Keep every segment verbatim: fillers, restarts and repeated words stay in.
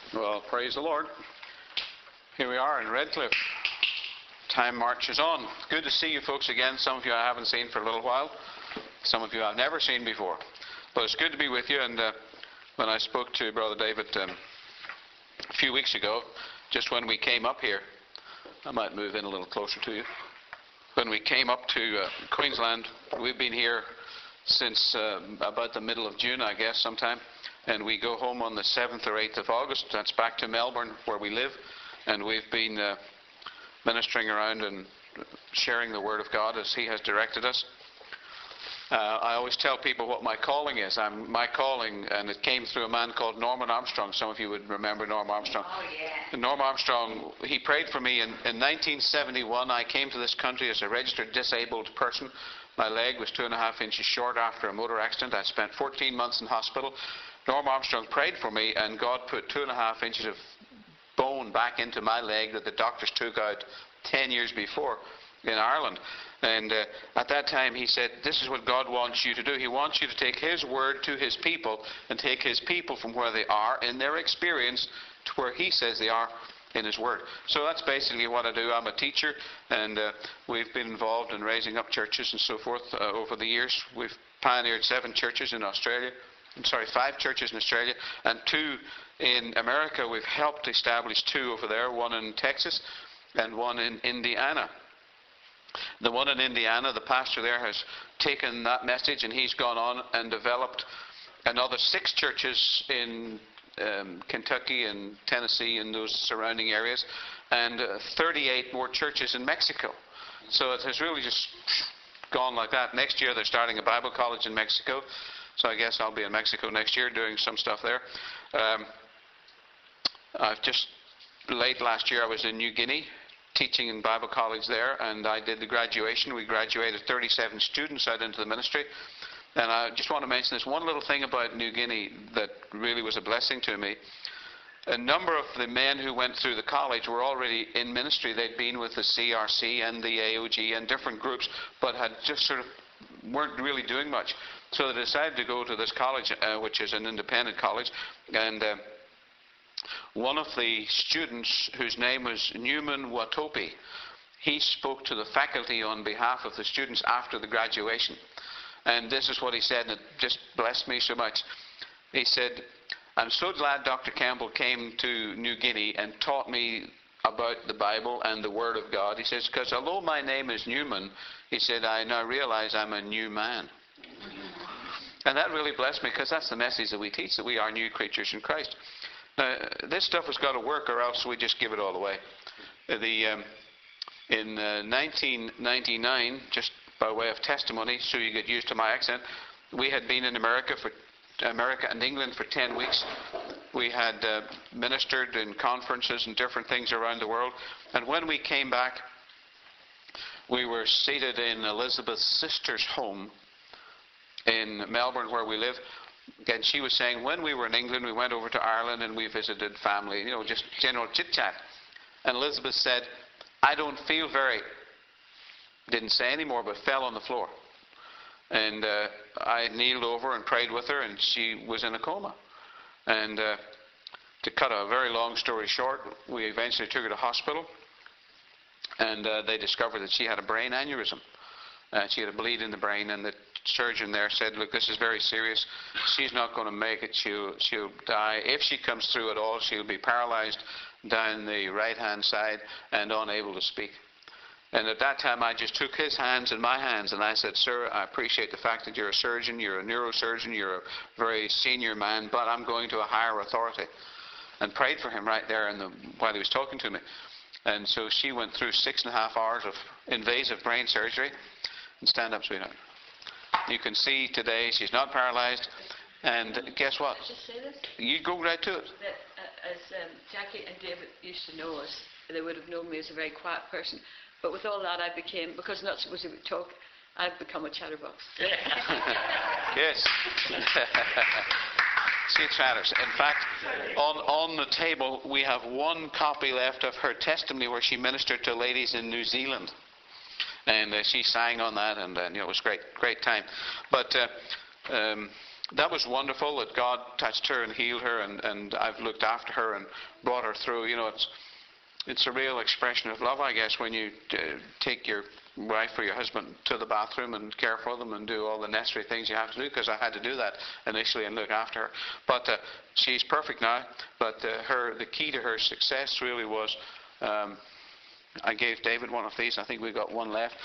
Well, praise the Lord. Here we are in Redcliffe. Time marches on. Good to see you folks again. Some of you I haven't seen for a little while. Some of you I've never seen before. But it's good to be with you. And uh, when I spoke to Brother David um, a few weeks ago, just when we came up here, I might move in a little closer to you. When we came up to uh, Queensland, we've been here since uh, about the middle of June, I guess, sometime. And we go home on the seventh or eighth of August. That's back to Melbourne, where we live. And we've been uh, ministering around and sharing the Word of God as He has directed us. Uh, I always tell people what my calling is. I'm, my calling, and it came through a man called Norman Armstrong. Some of you would remember Norman Armstrong. Oh, yeah. Norman Armstrong, he prayed for me. In, in nineteen seventy-one, I came to this country as a registered disabled person. My leg was two and a half inches short after a motor accident. I spent fourteen months in hospital. Norman Armstrong prayed for me, and God put two and a half inches of bone back into my leg that the doctors took out ten years before in Ireland. And uh, at that time he said, this is what God wants you to do. He wants you to take His word to His people and take His people from where they are in their experience to where He says they are in His word. So that's basically what I do. I'm a teacher, and uh, we've been involved in raising up churches and so forth uh, over the years. We've pioneered seven churches in Australia. I'm sorry, five churches in Australia and two in America. We've helped establish two over there, one in Texas and one in Indiana. The one in Indiana, the pastor there has taken that message and he's gone on and developed another six churches in um, Kentucky and Tennessee and those surrounding areas, and uh, thirty-eight more churches in Mexico. So it has really just gone like that. Next year they're starting a Bible college in Mexico. So I guess I'll be in Mexico next year doing some stuff there. Um, I've just, late last year I was in New Guinea teaching in Bible college there, and I did the graduation. We graduated thirty-seven students out into the ministry. And I just want to mention this one little thing about New Guinea that really was a blessing to me. A number of the men who went through the college were already in ministry. They'd been with the C R C and the A O G and different groups, but had just sort of weren't really doing much. So they decided to go to this college, uh, which is an independent college, and uh, one of the students, whose name was Newman Watopi, he spoke to the faculty on behalf of the students after the graduation. And this is what he said, and it just blessed me so much. He said, I'm so glad Doctor Campbell came to New Guinea and taught me about the Bible and the Word of God. He says, because although my name is Newman, he said, I now realize I'm a new man. And that really blessed me, because that's the message that we teach, that we are new creatures in Christ. Now, this stuff has got to work, or else we just give it all away. The, um, in uh, nineteen ninety-nine, just by way of testimony, so you get used to my accent, we had been in America for America and England for ten weeks. We had uh, ministered in conferences and different things around the world. And when we came back, we were seated in Elizabeth's sister's home in Melbourne, where we live. And she was saying, when we were in England, we went over to Ireland and we visited family, you know, just general chit-chat. And Elizabeth said, I don't feel very, didn't say any more, but fell on the floor. And uh, I kneeled over and prayed with her, and she was in a coma. And uh, to cut a very long story short, we eventually took her to hospital, and uh, they discovered that she had a brain aneurysm. Uh, she had a bleed in the brain, and the surgeon there said, look, this is very serious. She's not going to make it. She'll, she'll die. If she comes through at all, she'll be paralyzed down the right-hand side and unable to speak. And at that time, I just took his hands in my hands, and I said, sir, I appreciate the fact that you're a surgeon, you're a neurosurgeon, you're a very senior man, but I'm going to a higher authority. And prayed for him right there in the, while he was talking to me. And so she went through six and a half hours of invasive brain surgery. And stand up, sweetheart. You can see today she's not paralyzed. And guess what? Just say this. You go right to it. That, uh, as um, Jackie and David used to know us, they would have known me as a very quiet person. But with all that, I became, because not supposed to talk, I've become a chatterbox. Yes. See, it matters. In fact, on, on the table, we have one copy left of her testimony where she ministered to ladies in New Zealand. And uh, she sang on that, and uh, you know, it was great, great time. But uh, um, that was wonderful that God touched her and healed her, and, and I've looked after her and brought her through. You know, it's it's a real expression of love, I guess, when you uh, take your wife or your husband to the bathroom and care for them and do all the necessary things you have to do, because I had to do that initially and look after her. But uh, she's perfect now. But uh, her the key to her success really was, um, I gave David one of these. I think we've got one left.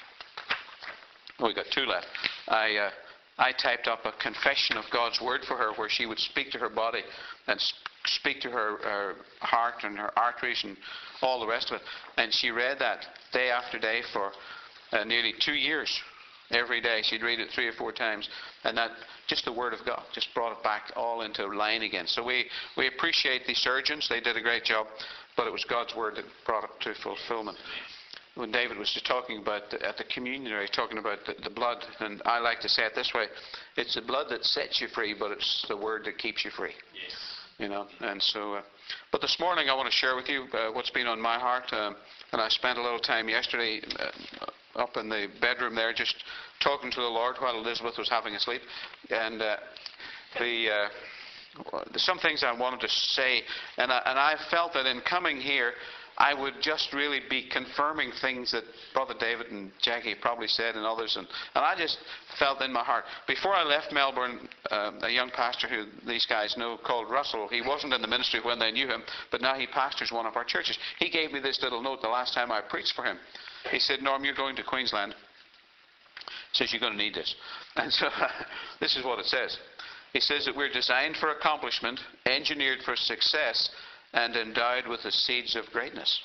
Oh, we've got two left. I... Uh, I typed up a confession of God's word for her, where she would speak to her body and speak to her, her heart and her arteries and all the rest of it. And she read that day after day for uh, nearly two years. Every day she'd read it three or four times, and that just the word of God just brought it back all into line again. So we, we appreciate the surgeons. They did a great job, but it was God's word that brought it to fulfillment. When David was just talking about the, at the communion, he was talking about the, the blood, and I like to say it this way: it's the blood that sets you free, but it's the word that keeps you free. Yes. You know, and so. Uh, but this morning, I want to share with you uh, what's been on my heart, um, and I spent a little time yesterday uh, up in the bedroom there, just talking to the Lord while Elizabeth was having a sleep, and uh, the. Uh, there's some things I wanted to say, and I, and I felt that in coming here, I would just really be confirming things that Brother David and Jackie probably said, and others. And, and I just felt in my heart. Before I left Melbourne, uh, a young pastor who these guys know called Russell, he wasn't in the ministry when they knew him, but now he pastors one of our churches. He gave me this little note the last time I preached for him. He said, Norm, you're going to Queensland. He says, you're going to need this. And so this is what it says. He says that we're designed for accomplishment, engineered for success, and endowed with the seeds of greatness.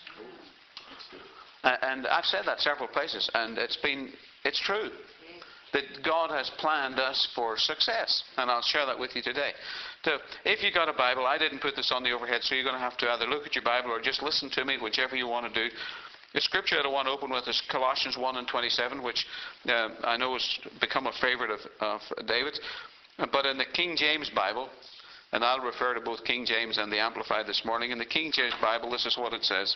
Uh, and I've said that several places, and it's been, it's true that God has planned us for success, and I'll share that with you today. So, if you got a Bible, I didn't put this on the overhead, so you're going to have to either look at your Bible or just listen to me, whichever you want to do. The scripture that I want to open with is Colossians one and twenty-seven, which uh, I know has become a favorite of, of David's. But in the King James Bible, and I'll refer to both King James and the Amplified this morning. In the King James Bible, this is what it says.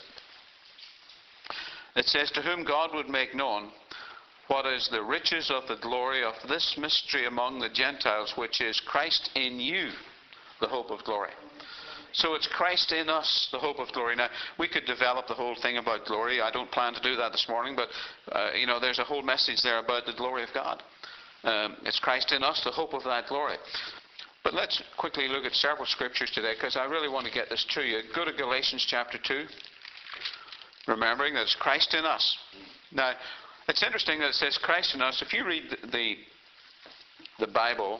It says, to whom God would make known what is the riches of the glory of this mystery among the Gentiles, which is Christ in you, the hope of glory. So it's Christ in us, the hope of glory. Now, we could develop the whole thing about glory. I don't plan to do that this morning, but, uh, you know, there's a whole message there about the glory of God. Um, it's Christ in us, the hope of that glory. But let's quickly look at several scriptures today, because I really want to get this to you. Go to Galatians chapter two, remembering that it's Christ in us. Now, it's interesting that it says Christ in us. If you read the, the, the Bible,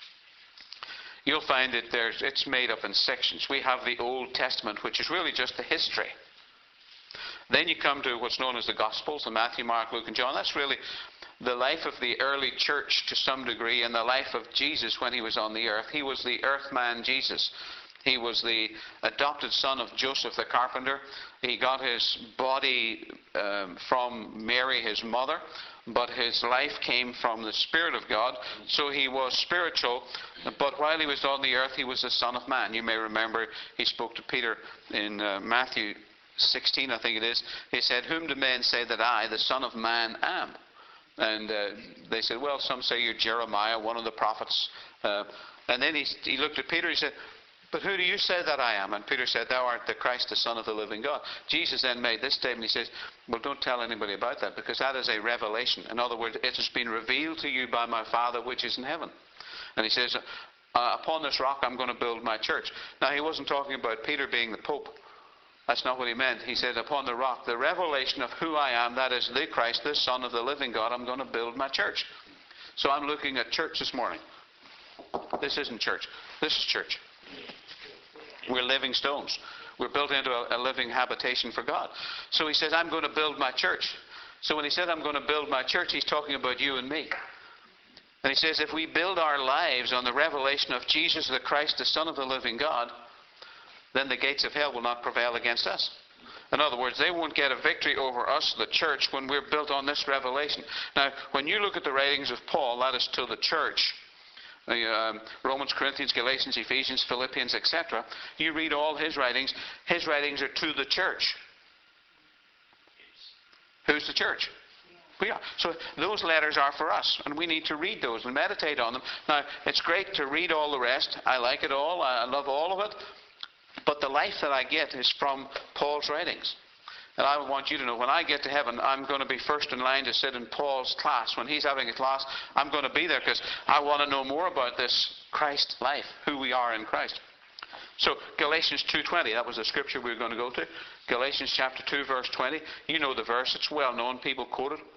you'll find that there's, it's made up in sections. We have the Old Testament, which is really just the history. Then you come to what's known as the Gospels, the Matthew, Mark, Luke, and John. That's really the life of the early church to some degree, and the life of Jesus when he was on the earth. He was the earth man Jesus. He was the adopted son of Joseph the carpenter. He got his body um, from Mary, his mother, but his life came from the Spirit of God. So he was spiritual, but while he was on the earth, he was the Son of Man. You may remember he spoke to Peter in uh, Matthew sixteen, I think it is. He said, whom do men say that I, the Son of Man, am? And uh, they said, well, some say you're Jeremiah, one of the prophets. Uh, and then he, he looked at Peter, he said, but who do you say that I am? And Peter said, thou art the Christ, the Son of the living God. Jesus then made this statement. He says, well, don't tell anybody about that, because that is a revelation. In other words, it has been revealed to you by my Father which is in heaven. And he says, uh, upon this rock I'm going to build my church. Now, he wasn't talking about Peter being the Pope. That's not what he meant. He said, upon the rock, the revelation of who I am, that is the Christ, the Son of the living God, I'm going to build my church. So I'm looking at church this morning. This isn't church. This is church. We're living stones. We're built into a, a living habitation for God. So he says, I'm going to build my church. So when he said, I'm going to build my church, he's talking about you and me. And he says, if we build our lives on the revelation of Jesus the Christ, the Son of the living God, then the gates of hell will not prevail against us. In other words, they won't get a victory over us, the church, when we're built on this revelation. Now, when you look at the writings of Paul, that is to the church, um, Romans, Corinthians, Galatians, Ephesians, Philippians, et cetera, you read all his writings. His writings are to the church. Who's the church? We are. So those letters are for us, and we need to read those and meditate on them. Now, it's great to read all the rest. I like it all. I love all of it. But the life that I get is from Paul's writings. And I want you to know, when I get to heaven, I'm going to be first in line to sit in Paul's class. When he's having a class, I'm going to be there because I want to know more about this Christ life, who we are in Christ. So Galatians two twenty, that was the scripture we were going to go to. Galatians chapter two, verse twenty. You know the verse. It's well known. People quote it.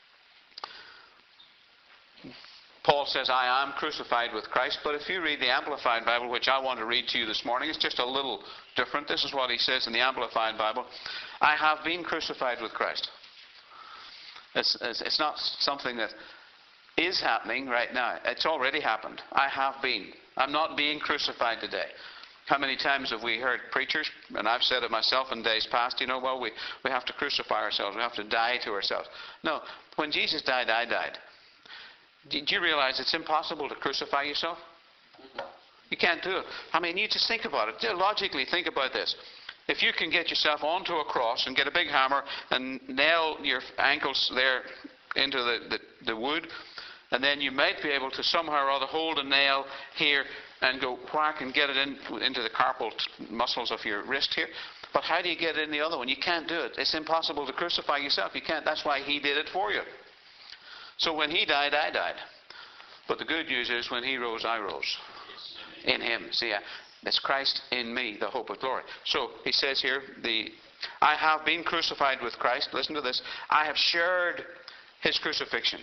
Paul says, I am crucified with Christ. But if you read the Amplified Bible, which I want to read to you this morning, it's just a little different. This is what he says in the Amplified Bible. I have been crucified with Christ. It's, it's, it's not something that is happening right now. It's already happened. I have been. I'm not being crucified today. How many times have we heard preachers, and I've said it myself in days past, you know, well, we, we have to crucify ourselves. We have to die to ourselves. No, when Jesus died, I died. Did you realize it's impossible to crucify yourself? You can't do it. I mean, you just think about it. Logically, think about this. If you can get yourself onto a cross and get a big hammer and nail your ankles there into the, the, the wood, and then you might be able to somehow or other hold a nail here and go whack and get it in, into the carpal muscles of your wrist here. But how do you get it in the other one? You can't do it. It's impossible to crucify yourself. You can't. That's why he did it for you. So when he died, I died. But the good news is when he rose, I rose. In him. See, it's Christ in me, the hope of glory. So he says here, the I have been crucified with Christ. Listen to this. I have shared his crucifixion.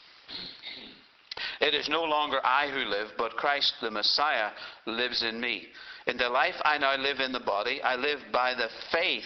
It is no longer I who live, but Christ the Messiah lives in me. In the life I now live in the body, I live by the faith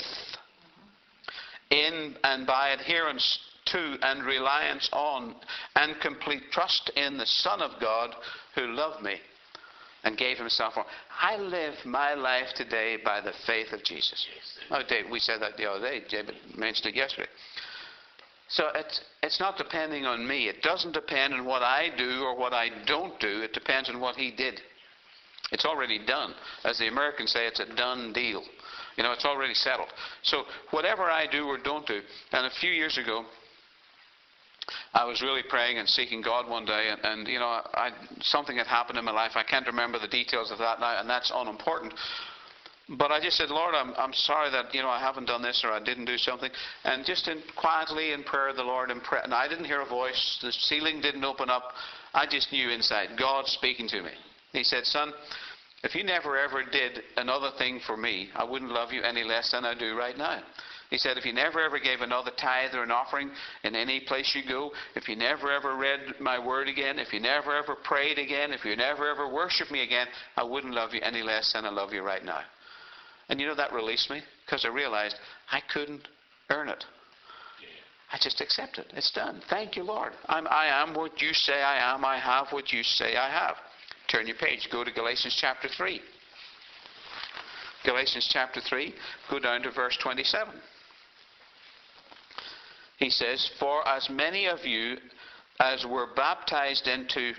in and by adherence to and reliance on and complete trust in the Son of God who loved me and gave himself for me. I live my life today by the faith of Jesus. Oh, David, we said that the other day. David mentioned it yesterday. So it's, it's not depending on me. It doesn't depend on what I do or what I don't do. It depends on what he did. It's already done. As the Americans say, it's a done deal. You know, it's already settled. So whatever I do or don't do, and a few years ago, I was really praying and seeking God one day, and, and you know, I, something had happened in my life. I can't remember the details of that now, and that's unimportant. But I just said, Lord, I'm, I'm sorry that, you know, I haven't done this or I didn't do something. And just in, quietly in prayer, the Lord, in prayer, and I didn't hear a voice. The ceiling didn't open up. I just knew inside, God speaking to me. He said, son, if you never ever did another thing for me, I wouldn't love you any less than I do right now. He said, if you never ever gave another tithe or an offering in any place you go, if you never ever read my word again, if you never ever prayed again, if you never ever worshiped me again, I wouldn't love you any less than I love you right now. And you know, that released me, because I realized I couldn't earn it. I just accept it. It's done. Thank you, Lord. I'm, I am what you say I am. I have what you say I have. Turn your page. Go to Galatians chapter three. Galatians chapter three. Go down to verse twenty-seven. He says, for as many of you as were baptized into,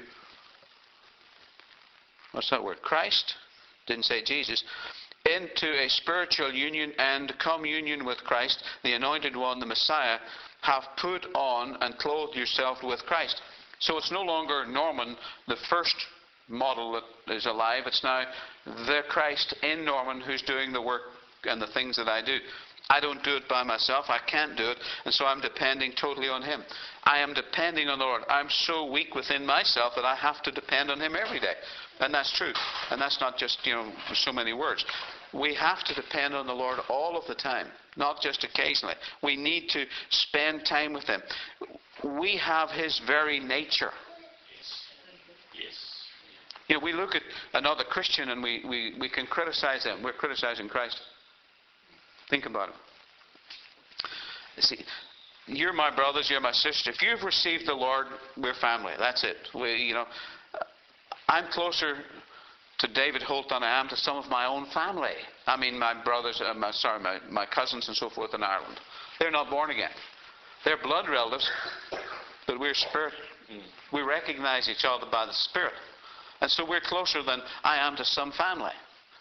what's that word? Christ? Didn't say Jesus. Into a spiritual union and communion with Christ, the Anointed One, the Messiah, have put on and clothed yourself with Christ. So it's no longer Norman, the first model that is alive. It's now the Christ in Norman who's doing the work and the things that I do. I don't do it by myself. I can't do it. And so I'm depending totally on him. I am depending on the Lord. I'm so weak within myself that I have to depend on him every day. And that's true. And that's not just, you know, so many words. We have to depend on the Lord all of the time, not just occasionally. We need to spend time with him. We have his very nature. Yes. Yes. You know, we look at another Christian and we, we, we can criticize them. We're criticizing Christ. Think about it. See, you're my brothers, you're my sisters. If you've received the Lord, we're family. That's it. We, you know, I'm closer to David Holt than I am to some of my own family. I mean, my brothers, uh, my, sorry, my, my cousins and so forth in Ireland. They're not born again. They're blood relatives, but we're spirit. We recognize each other by the Spirit. And so we're closer than I am to some family.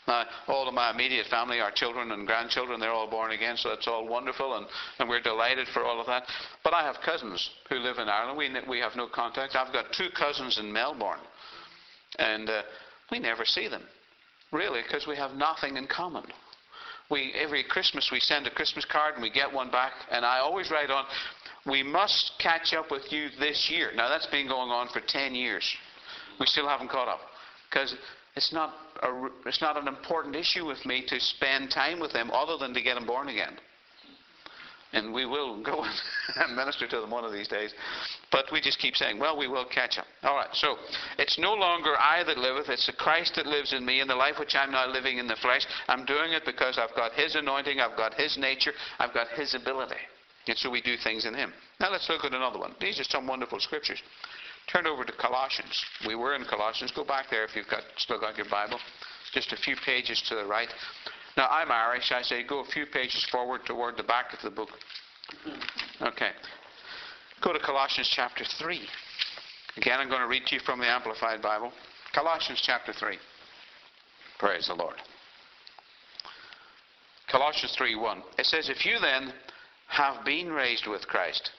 Now, all of my immediate family, our children and grandchildren, they're all born again, so it's all wonderful, and, and we're delighted for all of that. But I have cousins who live in Ireland. We, we have no contact. I've got two cousins in Melbourne, and uh, we never see them, really, because we have nothing in common. We, every Christmas we send a Christmas card and we get one back, and I always write on, we must catch up with you this year. Now, that's been going on for ten years. We still haven't caught up, because it's not, a, it's not an important issue with me to spend time with them other than to get them born again. And we will go and minister to them one of these days. But we just keep saying, well, we will catch up. All right, so it's no longer I that liveth, it's the Christ that lives in me. In the life which I'm now living in the flesh, I'm doing it because I've got His anointing, I've got His nature, I've got His ability. And so we do things in Him. Now let's look at another one. These are some wonderful scriptures. Turn over to Colossians. We were in Colossians. Go back there if you've got, still got your Bible. Just a few pages to the right. Now, I'm Irish. I say go a few pages forward toward the back of the book. Okay. Go to Colossians chapter three. Again, I'm going to read to you from the Amplified Bible. Colossians chapter three. Praise the Lord. Colossians three one. It says, if you then have been raised with Christ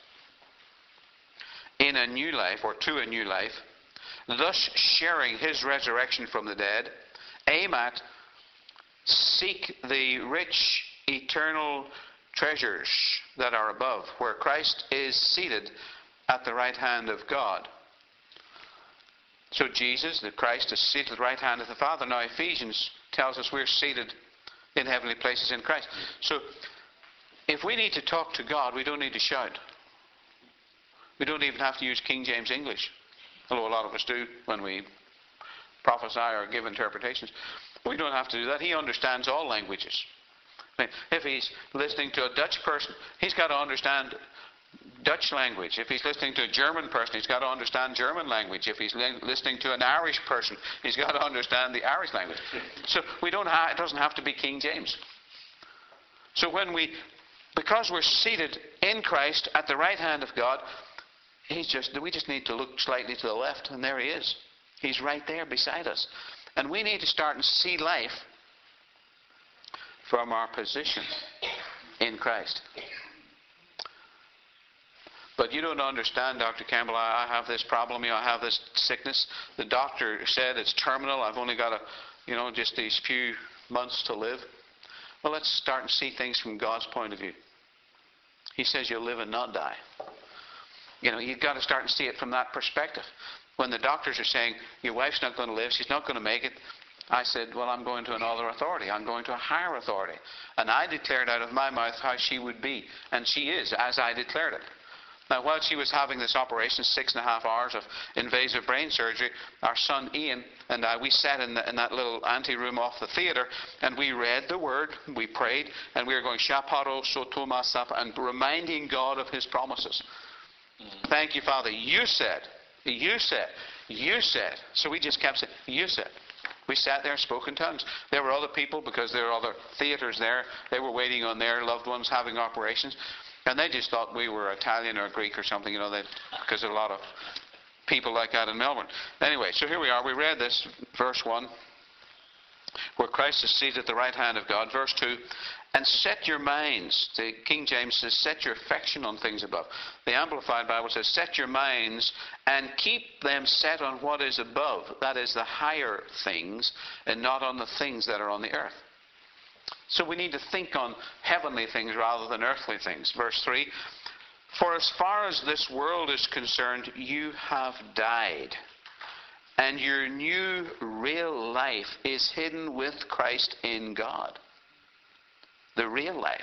in a new life, or to a new life, thus sharing His resurrection from the dead, aim at, seek the rich, eternal treasures that are above, where Christ is seated at the right hand of God. So Jesus, the Christ, is seated at the right hand of the Father. Now Ephesians tells us we're seated in heavenly places in Christ. So if we need to talk to God, we don't need to shout. We don't even have to use King James English, although a lot of us do when we prophesy or give interpretations. We don't have to do that. He understands all languages. I mean, if he's listening to a Dutch person, he's got to understand Dutch language. If he's listening to a German person, he's got to understand German language. If he's li- listening to an Irish person, he's got to understand the Irish language. So we don't ha- it doesn't have to be King James. So when we, because we're seated in Christ at the right hand of God, He's just, we just need to look slightly to the left, and there He is. He's right there beside us. And we need to start and see life from our position in Christ. But you don't understand, Doctor Campbell, I have this problem, you know, I have this sickness. The doctor said it's terminal. I've only got a, you know, just these few months to live. Well, let's start and see things from God's point of view. He says you'll live and not die. You know, you've got to start and see it from that perspective. When the doctors are saying, your wife's not going to live, she's not going to make it, I said, well, I'm going to another authority. I'm going to a higher authority. And I declared out of my mouth how she would be. And she is, as I declared it. Now, while she was having this operation, six and a half hours of invasive brain surgery, our son Ian and I, we sat in, the, in that little anteroom off the theatre, and we read the Word, we prayed, and we were going, Shaparo Sotoma Sapa, and reminding God of His promises. Mm. Thank you, Father. You said, you said, you said. So we just kept saying, you said. We sat there and spoke in tongues. There were other people, because there were other theatres there. They were waiting on their loved ones having operations. And they just thought we were Italian or Greek or something, you know, because there are a lot of people like that in Melbourne. Anyway, so here we are. We read this, verse one, where Christ is seated at the right hand of God. Verse two, and set your minds, the King James says, set your affection on things above. The Amplified Bible says, set your minds and keep them set on what is above. That is the higher things, and not on the things that are on the earth. So we need to think on heavenly things rather than earthly things. Verse three, for as far as this world is concerned, you have died, and your new real life is hidden with Christ in God. The real life.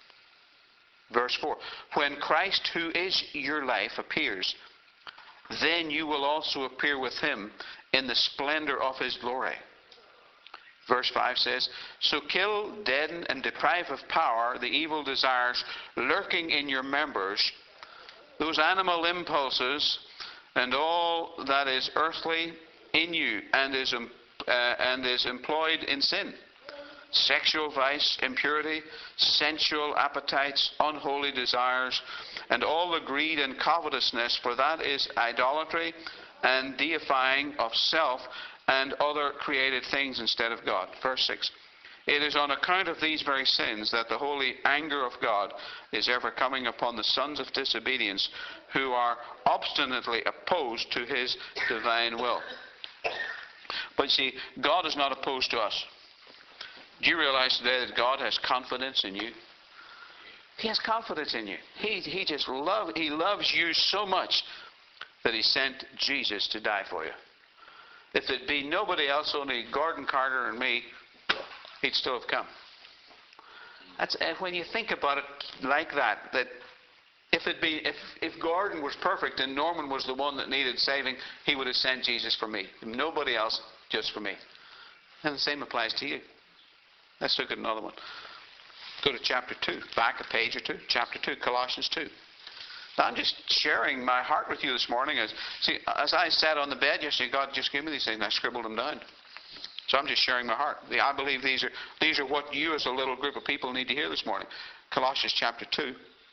Verse four, when Christ, who is your life, appears, then you will also appear with Him in the splendor of His glory. Verse five says, so kill, deaden, and deprive of power the evil desires lurking in your members, those animal impulses, and all that is earthly in you and is, uh, and is employed in sin. Sexual vice, impurity, sensual appetites, unholy desires, and all the greed and covetousness, for that is idolatry and deifying of self, and other created things instead of God. Verse six. It is on account of these very sins that the holy anger of God is ever coming upon the sons of disobedience, who are obstinately opposed to his divine will. But see, God is not opposed to us. Do you realize today that God has confidence in you? He has confidence in you. He, he just love, he loves you so much that he sent Jesus to die for you. If it be nobody else, only Gordon Carter and me, he'd still have come. That's, uh, when you think about it like that, that if it be if, if Gordon was perfect and Norman was the one that needed saving, he would have sent Jesus for me. Nobody else, just for me. And the same applies to you. Let's look at another one. Go to chapter two, back a page or two. Chapter two, Colossians two. Now, I'm just sharing my heart with you this morning. As see, as I sat on the bed yesterday, God just gave me these things, and I scribbled them down. So I'm just sharing my heart. I believe these are these are what you as a little group of people need to hear this morning. Colossians chapter two.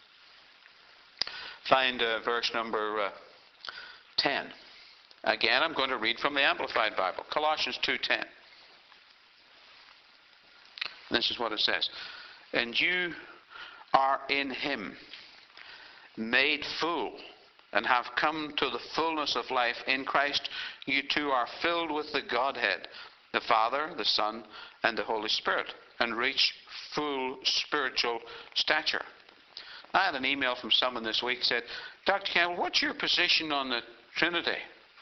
Find uh, verse number uh, ten. Again, I'm going to read from the Amplified Bible. Colossians two ten. This is what it says. And you are in him, made full, and have come to the fullness of life. In Christ you too are filled with the Godhead, the Father, the Son, and the Holy Spirit, and reach full spiritual stature. I had an email from someone this week said, Doctor Campbell, what's your position on the Trinity?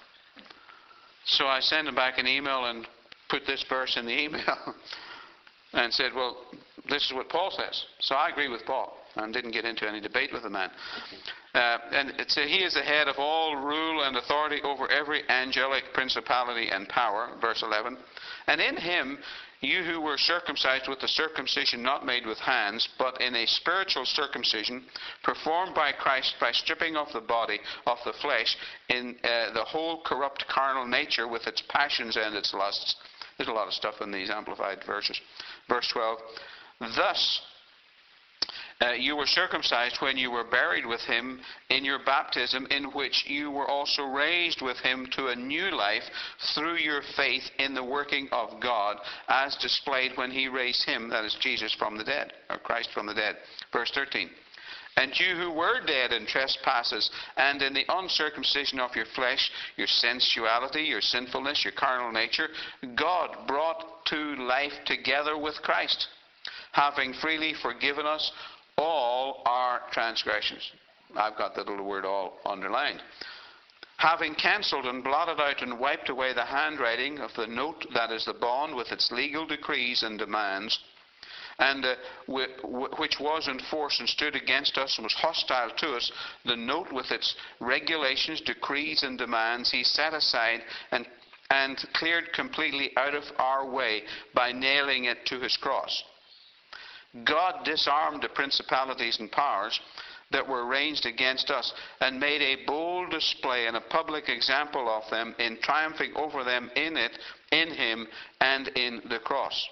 So I sent him back an email and put this verse in the email and said, well, this is what Paul says. So I agree with Paul and didn't get into any debate with the man. Uh, and it said, he is the head of all rule and authority over every angelic principality and power, verse eleven. And in him, you who were circumcised with the circumcision not made with hands, but in a spiritual circumcision, performed by Christ by stripping off the body of the flesh in uh, the whole corrupt carnal nature with its passions and its lusts. There's a lot of stuff in these amplified verses. Verse twelve. Thus, Uh, you were circumcised when you were buried with him in your baptism, in which you were also raised with him to a new life through your faith in the working of God, as displayed when he raised him, that is Jesus, from the dead, or Christ from the dead. Verse thirteen. And you who were dead in trespasses and in the uncircumcision of your flesh, your sensuality, your sinfulness, your carnal nature, God brought to life together with Christ, having freely forgiven us all our transgressions. I've got that little word all underlined. Having cancelled and blotted out and wiped away the handwriting of the note, that is the bond, with its legal decrees and demands, and uh, w- w- which was in force and stood against us and was hostile to us, the note with its regulations, decrees, and demands, he set aside and, and cleared completely out of our way by nailing it to his cross. God disarmed the principalities and powers that were ranged against us, and made a bold display and a public example of them, in triumphing over them in it, in him, and in the cross.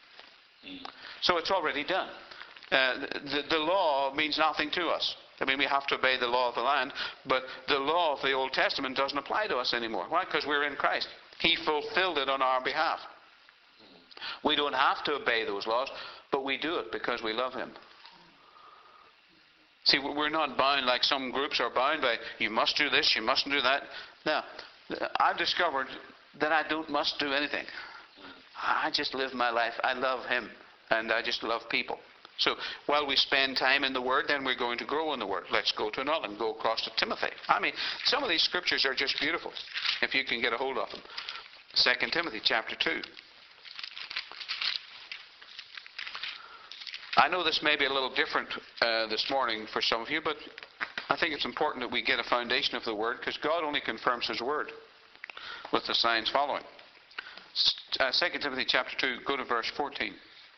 So it's already done. Uh, the, the law means nothing to us. I mean, we have to obey the law of the land, but the law of the Old Testament doesn't apply to us anymore. Why? Because we're in Christ. He fulfilled it on our behalf. We don't have to obey those laws, but we do it because we love him. See, we're not bound like some groups are bound by, you must do this, you mustn't do that. Now, I've discovered that I don't must do anything. I just live my life. I love him, and I just love people. So while we spend time in the Word, then we're going to grow in the Word. Let's go to another and go across to Timothy. I mean, some of these scriptures are just beautiful, if you can get a hold of them. Second Timothy chapter two. I know this may be a little different uh, this morning for some of you, but I think it's important that we get a foundation of the Word, because God only confirms his Word with the signs following. Uh, Second Timothy chapter two, go to verse fourteen.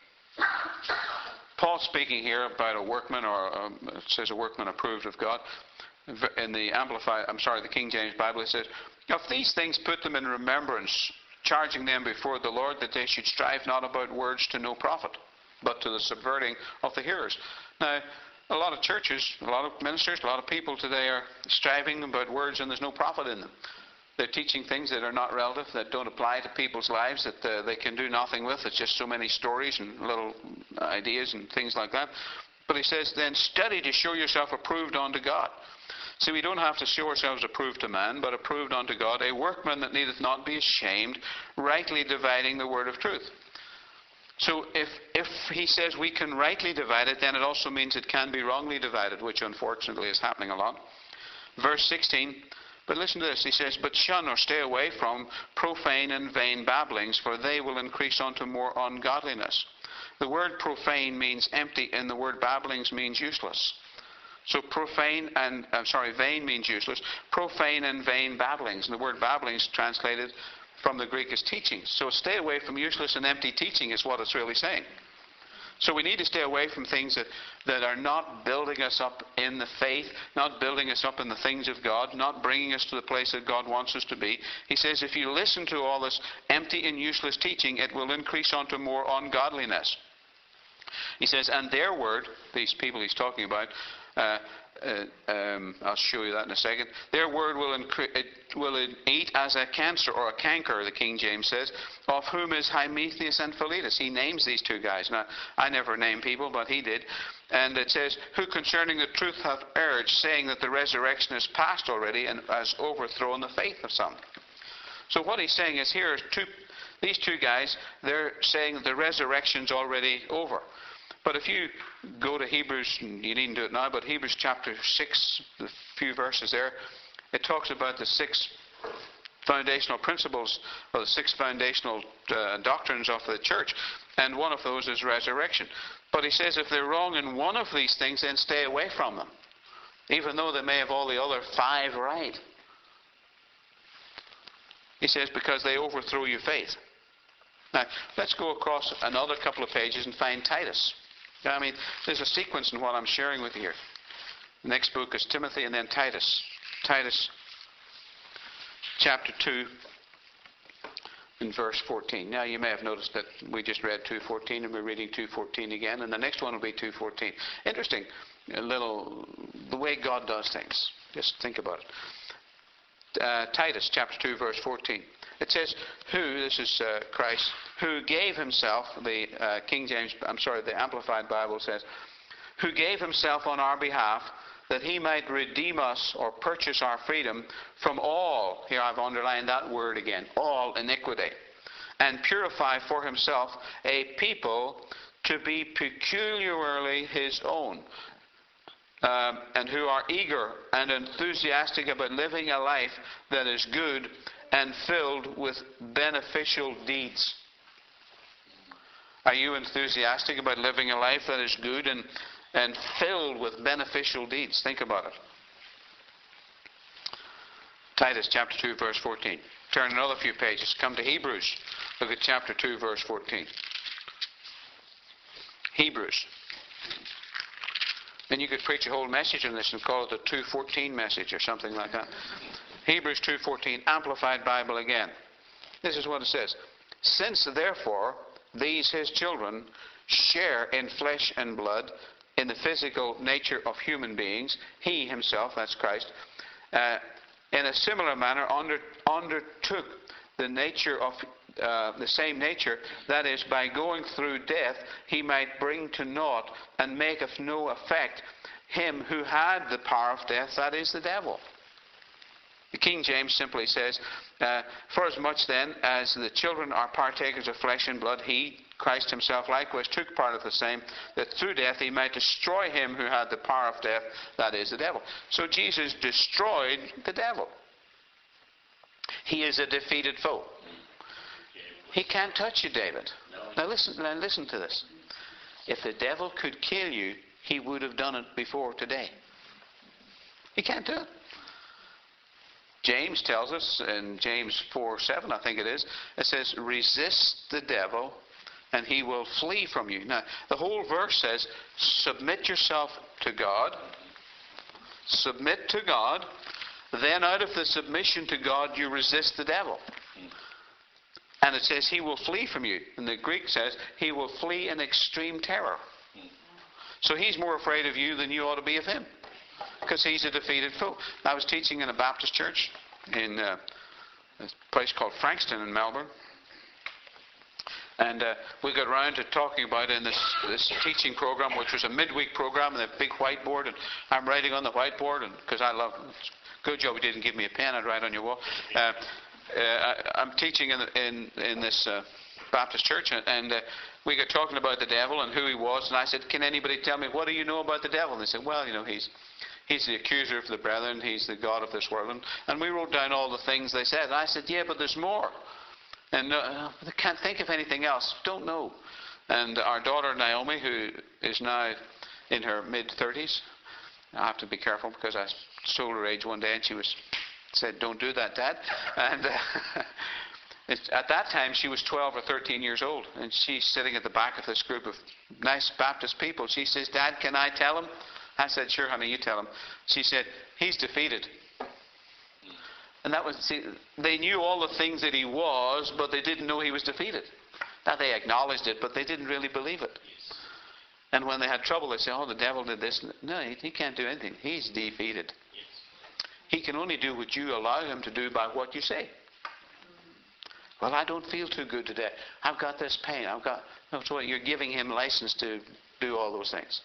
Paul's speaking here about a workman, or um, it says a workman approved of God. In the Amplified, I'm sorry, the King James Bible, it says, of these things put them in remembrance, charging them before the Lord that they should strive not about words to no profit, but to the subverting of the hearers. Now, a lot of churches, a lot of ministers, a lot of people today are striving about words, and there's no profit in them. They're teaching things that are not relative, that don't apply to people's lives, that uh, they can do nothing with. It's just so many stories and little ideas and things like that. But he says, then study to show yourself approved unto God. See, we don't have to show ourselves approved to man, but approved unto God, a workman that needeth not be ashamed, rightly dividing the word of truth. So if, if he says we can rightly divide it, then it also means it can be wrongly divided, which unfortunately is happening a lot. Verse sixteen, but listen to this. He says, but shun or stay away from profane and vain babblings, for they will increase unto more ungodliness. The word profane means empty, and the word babblings means useless. So profane and, I'm sorry, vain means useless. Profane and vain babblings. And the word babblings translated from the Greek is teaching. So stay away from useless and empty teaching is what it's really saying. So we need to stay away from things that, that are not building us up in the faith, not building us up in the things of God, not bringing us to the place that God wants us to be. He says if you listen to all this empty and useless teaching, it will increase onto more ungodliness. He says, and their word, these people he's talking about, uh, uh, um, I'll show you that in a second. Their word will, incre- it will eat as a cancer or a canker, the King James says, of whom is Hymetheus and Philetus. He names these two guys. Now, I never name people, but he did. And it says, who concerning the truth hath urged, saying that the resurrection is past already and has overthrown the faith of some. So what he's saying is here, two, these two guys, they're saying that the resurrection's already over. But if you go to Hebrews, you needn't do it now, but Hebrews chapter six, the few verses there, it talks about the six foundational principles, or the six foundational uh, doctrines of the church, and one of those is resurrection. But he says if they're wrong in one of these things, then stay away from them, even though they may have all the other five right. He says because they overthrow your faith. Now, let's go across another couple of pages and find Titus. I mean, there's a sequence in what I'm sharing with you here. The next book is Timothy and then Titus. Titus chapter two in verse fourteen. Now, you may have noticed that we just read two fourteen and we're reading two fourteen again, and the next one will be two fourteen. Interesting, a little, the way God does things. Just think about it. Uh, Titus chapter two verse fourteen. It says, who, this is uh, Christ, who gave himself, the uh, King James, I'm sorry, the Amplified Bible says, who gave himself on our behalf that he might redeem us or purchase our freedom from all, here I've underlined that word again, all iniquity, and purify for himself a people to be peculiarly his own, um, and who are eager and enthusiastic about living a life that is good and filled with beneficial deeds. Are you enthusiastic about living a life that is good and, and filled with beneficial deeds? Think about it. Titus chapter two verse fourteen. Turn another few pages. Come to Hebrews. Look at chapter two verse fourteen. Hebrews. Then you could preach a whole message on this and call it a two fourteen message or something like that. Hebrews two fourteen, Amplified Bible again. This is what it says. Since therefore these his children share in flesh and blood, in the physical nature of human beings, he himself, that's Christ, uh, in a similar manner under, undertook the nature of uh, the same nature, that is, by going through death, he might bring to naught and make of no effect him who had the power of death, that is, the devil. The King James simply says, uh, for as much then as the children are partakers of flesh and blood, he, Christ himself, likewise took part of the same, that through death he might destroy him who had the power of death, that is, the devil. So Jesus destroyed the devil. He is a defeated foe. He can't touch you, David. Now listen, now listen to this. If the devil could kill you, he would have done it before today. He can't do it. James tells us in James four seven, I think it is, it says, resist the devil and he will flee from you. Now, the whole verse says, submit yourself to God, submit to God, then out of the submission to God you resist the devil. And it says he will flee from you. And the Greek says he will flee in extreme terror. So he's more afraid of you than you ought to be of him, because he's a defeated foe. I was teaching in a Baptist church in uh, a place called Frankston in Melbourne. And uh, we got around to talking about it in this, this teaching program, which was a midweek program, and a big whiteboard, and I'm writing on the whiteboard, and because I love, good job you didn't give me a pen, I'd write on your wall. Uh, uh, I, I'm teaching in, in, in this uh, Baptist church, and, and uh, we got talking about the devil and who he was, and I said, can anybody tell me, what do you know about the devil? And they said, well, you know, he's he's the accuser of the brethren, he's the god of this world, and, and we wrote down all the things they said, and I said, yeah, but there's more. And uh, they can't think of anything else. Don't know. And our daughter Naomi, who is now in her mid-thirties, I have to be careful because I told her age one day and she was said, don't do that, Dad. And uh, it's, at that time she was twelve or thirteen years old. And she's sitting at the back of this group of nice Baptist people. She says, Dad, can I tell him? I said, sure, honey, you tell him. She said, he's defeated. And that was, see, they knew all the things that he was, but they didn't know he was defeated. Now they acknowledged it, but they didn't really believe it. And when they had trouble, they said, oh, the devil did this. No, he, he can't do anything. He's defeated. He can only do what you allow him to do by what you say. Well, I don't feel too good today. I've got this pain. I've got, no, so you're giving him license to do all those things.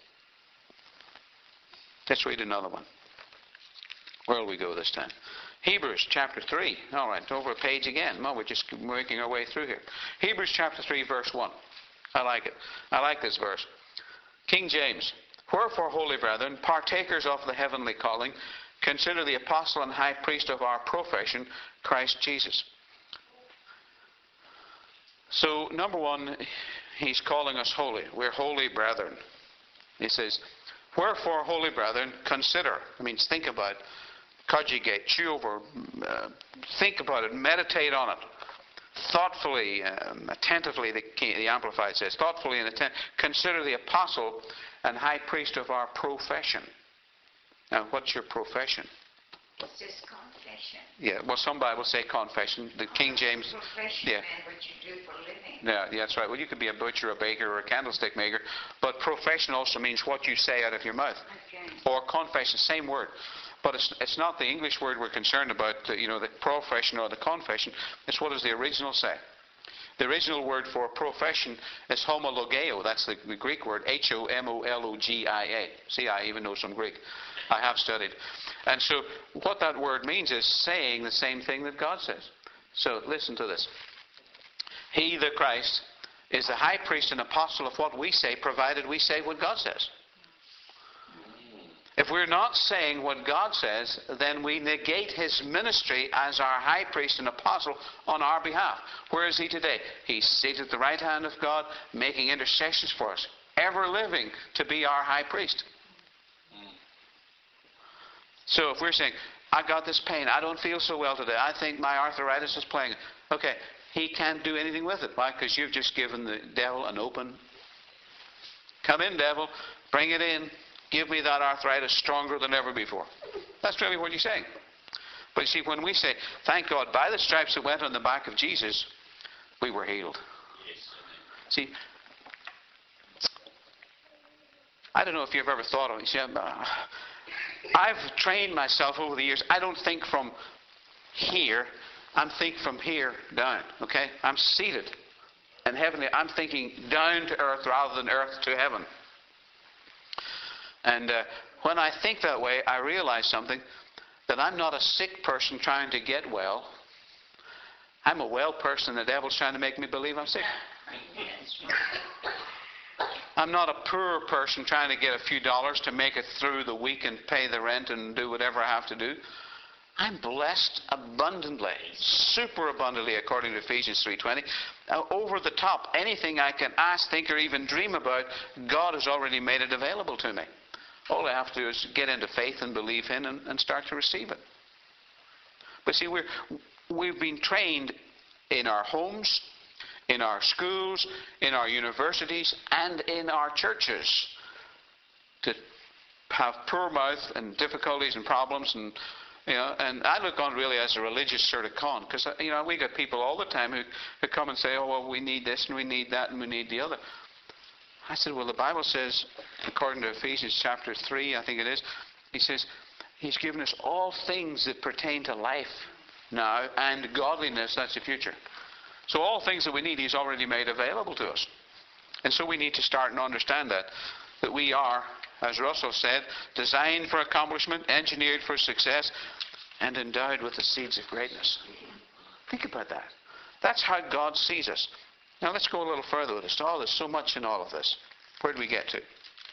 Let's read another one. Where will we go this time? Hebrews chapter three. All right, over a page again. Well, we're just working our way through here. Hebrews chapter three, verse one. I like it. I like this verse. King James. Wherefore, holy brethren, partakers of the heavenly calling, consider the apostle and high priest of our profession, Christ Jesus. So, number one, he's calling us holy. We're holy brethren. He says, wherefore, holy brethren, consider. That means think about it. Conjugate, chew over, uh, think about it, meditate on it. Thoughtfully, um, attentively, the, the Amplified says, thoughtfully and attentively, consider the apostle and high priest of our profession. Now, what's your profession? What's this confession? Yeah, well, some Bibles say confession. The King James. Profession, yeah. man, what you do for a living. Yeah, yeah, that's right. Well, you could be a butcher, a baker, or a candlestick maker, but profession also means what you say out of your mouth. Okay. Or confession, same word. But it's, it's not the English word we're concerned about, you know, the profession or the confession. It's what does the original say. The original word for profession is homologeo. That's the, the Greek word, H O M O L O G I A. See, I even know some Greek. I have studied. And so what that word means is saying the same thing that God says. So listen to this. He, the Christ, is the high priest and apostle of what we say, provided we say what God says. If we're not saying what God says, then we negate his ministry as our high priest and apostle on our behalf. Where is he today? He's seated at the right hand of God, making intercessions for us, ever living to be our high priest. So if we're saying, I got this pain, I don't feel so well today, I think my arthritis is playing. Okay, he can't do anything with it. Why? Because you've just given the devil an open. Come in, devil, bring it in. Give me that arthritis stronger than ever before. That's really what you're saying. But you see, when we say, thank God, by the stripes that went on the back of Jesus, we were healed. Yes. See, I don't know if you've ever thought of it. See, uh, I've trained myself over the years. I don't think from here. I'm thinking from here down. Okay? I'm seated in heavenly. I'm thinking down to earth rather than earth to heaven. And uh, when I think that way, I realize something, that I'm not a sick person trying to get well. I'm a well person. The devil's trying to make me believe I'm sick. I'm not a poor person trying to get a few dollars to make it through the week and pay the rent and do whatever I have to do. I'm blessed abundantly, super abundantly, according to Ephesians three twenty. Uh, over the top, anything I can ask, think, or even dream about, God has already made it available to me. All I have to do is get into faith and believe in and, and start to receive it. But see, we're, we've been trained in our homes, in our schools, in our universities, and in our churches to have poor mouth and difficulties and problems. And, you know, and I look on really as a religious sort of con, because, you know, we get people all the time who, who come and say, oh, well, we need this and we need that and we need the other. I said, well, the Bible says, according to Ephesians chapter three, I think it is, he says, he's given us all things that pertain to life now, and godliness, that's the future. So all things that we need, He's already made available to us. And so we need to start and understand that, that we are, as Russell said, designed for accomplishment, engineered for success, and endowed with the seeds of greatness. Think about that. That's how God sees us. Now let's go a little further with this. Oh, there's so much in all of this. Where did we get to?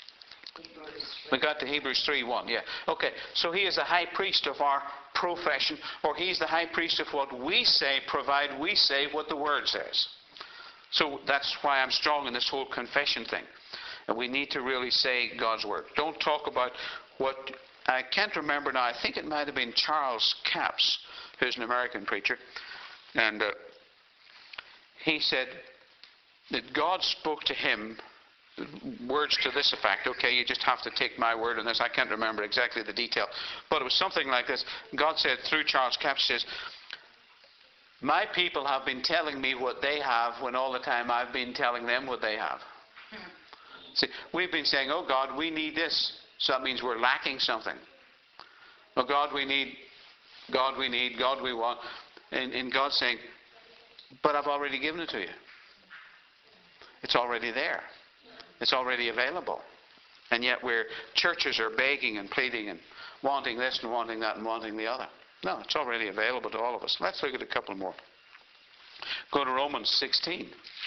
We got to Hebrews three one, yeah. Okay, so He is the high priest of our profession, or He's the high priest of what we say, provided we say what the Word says. So that's why I'm strong in this whole confession thing. And we need to really say God's Word. Don't talk about what, I can't remember now, I think it might have been Charles Capps, who's an American preacher, and uh, he said that God spoke to him words to this effect. Okay, you just have to take my word on this. I can't remember exactly the detail. But it was something like this. God said through Charles Capps, says, my people have been telling me what they have when all the time I've been telling them what they have. See, we've been saying, oh God, we need this. So that means we're lacking something. Oh God, we need, God, we need, God, we want. And, and God's saying, but I've already given it to you. It's already there. It's already available. And yet we're, churches are begging and pleading and wanting this and wanting that and wanting the other. No, it's already available to all of us. Let's look at a couple more. Go to Romans sixteen.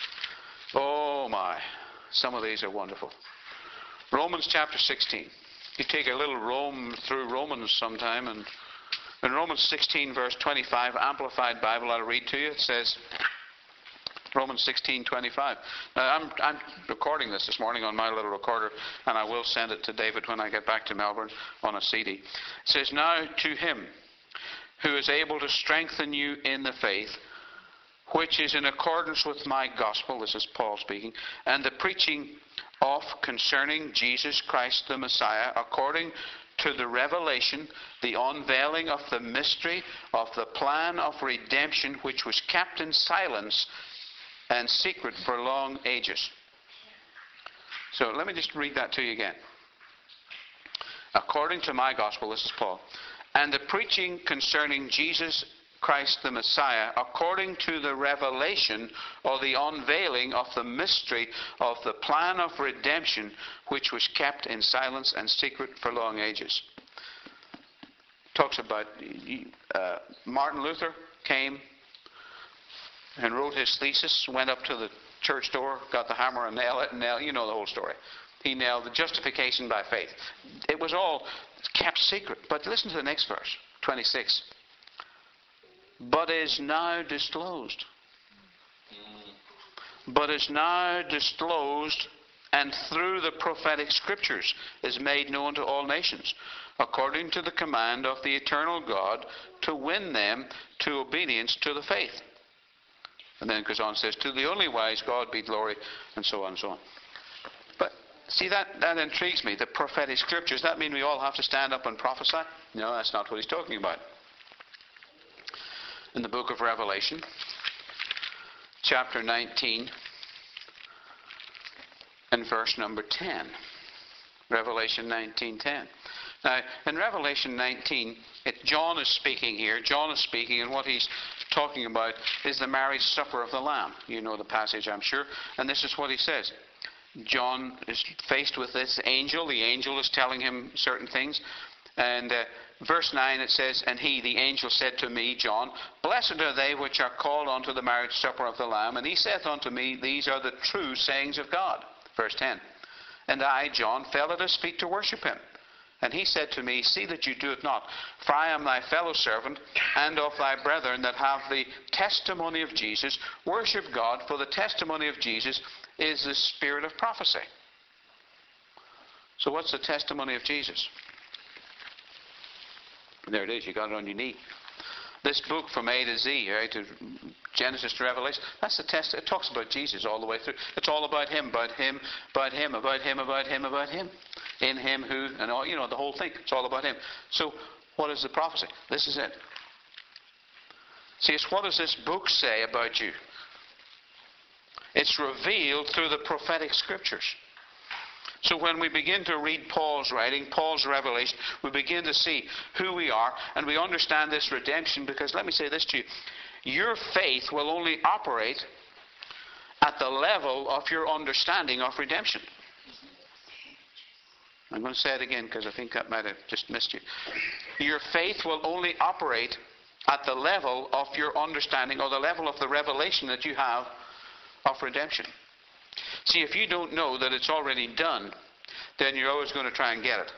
Oh my, some of these are wonderful. Romans chapter sixteen. You take a little roam through Romans sometime, and in Romans sixteen verse twenty-five, Amplified Bible, I'll read to you. It says, Romans sixteen twenty-five. Now, I'm, I'm recording this this morning on my little recorder, and I will send it to David when I get back to Melbourne on a C D. It says, now to Him who is able to strengthen you in the faith, which is in accordance with my gospel, this is Paul speaking, and the preaching of concerning Jesus Christ the Messiah, according to the revelation, the unveiling of the mystery of the plan of redemption, which was kept in silence and secret for long ages. So let me just read that to you again. According to my gospel, this is Paul, and the preaching concerning Jesus Christ the Messiah, according to the revelation or the unveiling of the mystery of the plan of redemption, which was kept in silence and secret for long ages. Talks about uh, Martin Luther came and wrote his thesis, went up to the church door, got the hammer and nailed it, and nailed, you know the whole story. He nailed the justification by faith. It was all kept secret. But listen to the next verse, twenty-six. But is now disclosed. But is now disclosed, and through the prophetic scriptures is made known to all nations, according to the command of the eternal God, to win them to obedience to the faith. And then it goes on and says, to the only wise God be glory, and so on and so on. But see, that, that intrigues me, the prophetic scriptures. Does that mean we all have to stand up and prophesy? No, that's not what he's talking about. In the book of Revelation, chapter nineteen, and verse number ten. Revelation nineteen ten. Now, in Revelation nineteen, it, John is speaking here. John is speaking, and what he's talking about is the marriage supper of the Lamb. You know the passage, I'm sure. And this is what he says. John is faced with this angel. The angel is telling him certain things. And uh, verse nine, it says, and he, the angel, said to me, John, blessed are they which are called unto the marriage supper of the Lamb. And he saith unto me, these are the true sayings of God. Verse ten. And I, John, fell at his feet to worship him. And he said to me, see that you do it not. For I am thy fellow servant, and of thy brethren that have the testimony of Jesus. Worship God, for the testimony of Jesus is the spirit of prophecy. So what's the testimony of Jesus? There it is. You got it on your knee. This book from A to Z, right, to Genesis to Revelation, that's the test. It talks about Jesus all the way through. It's all about him, about him, about him, about him, about him, about him. In him, who, and all, you know, the whole thing. It's all about him. So, what is the prophecy? This is it. See, it's what does this book say about you? It's revealed through the prophetic scriptures. So when we begin to read Paul's writing, Paul's revelation, we begin to see who we are, and we understand this redemption, because let me say this to you. Your faith will only operate at the level of your understanding of redemption. I'm going to say it again because I think that might have just missed you. Your faith will only operate at the level of your understanding, or the level of the revelation that you have of redemption. See, if you don't know that it's already done, then you're always going to try and get it.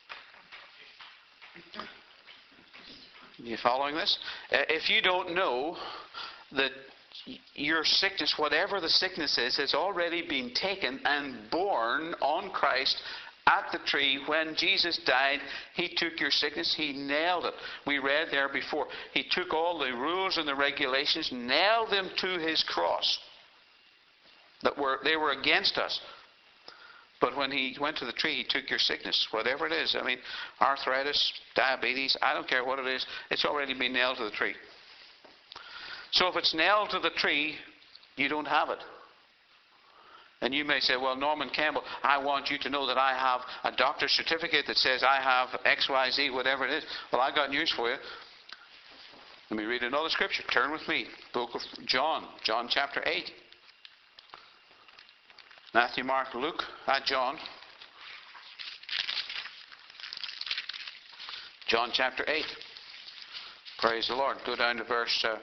You following this? Uh, if you don't know that your sickness, whatever the sickness is, has already been taken and borne on Christ at the tree. When Jesus died, He took your sickness. He nailed it. We read there before. He took all the rules and the regulations, nailed them to His cross. That were they were against us. But when He went to the tree, He took your sickness, whatever it is. I mean, arthritis, diabetes, I don't care what it is. It's already been nailed to the tree. So if it's nailed to the tree, you don't have it. And you may say, well, Norman Campbell, I want you to know that I have a doctor's certificate that says I have X Y Z, whatever it is. Well, I got news for you. Let me read another scripture. Turn with me. Book of John, John chapter eight. Matthew, Mark, Luke, at John. John chapter eight. Praise the Lord. Go down to verse uh,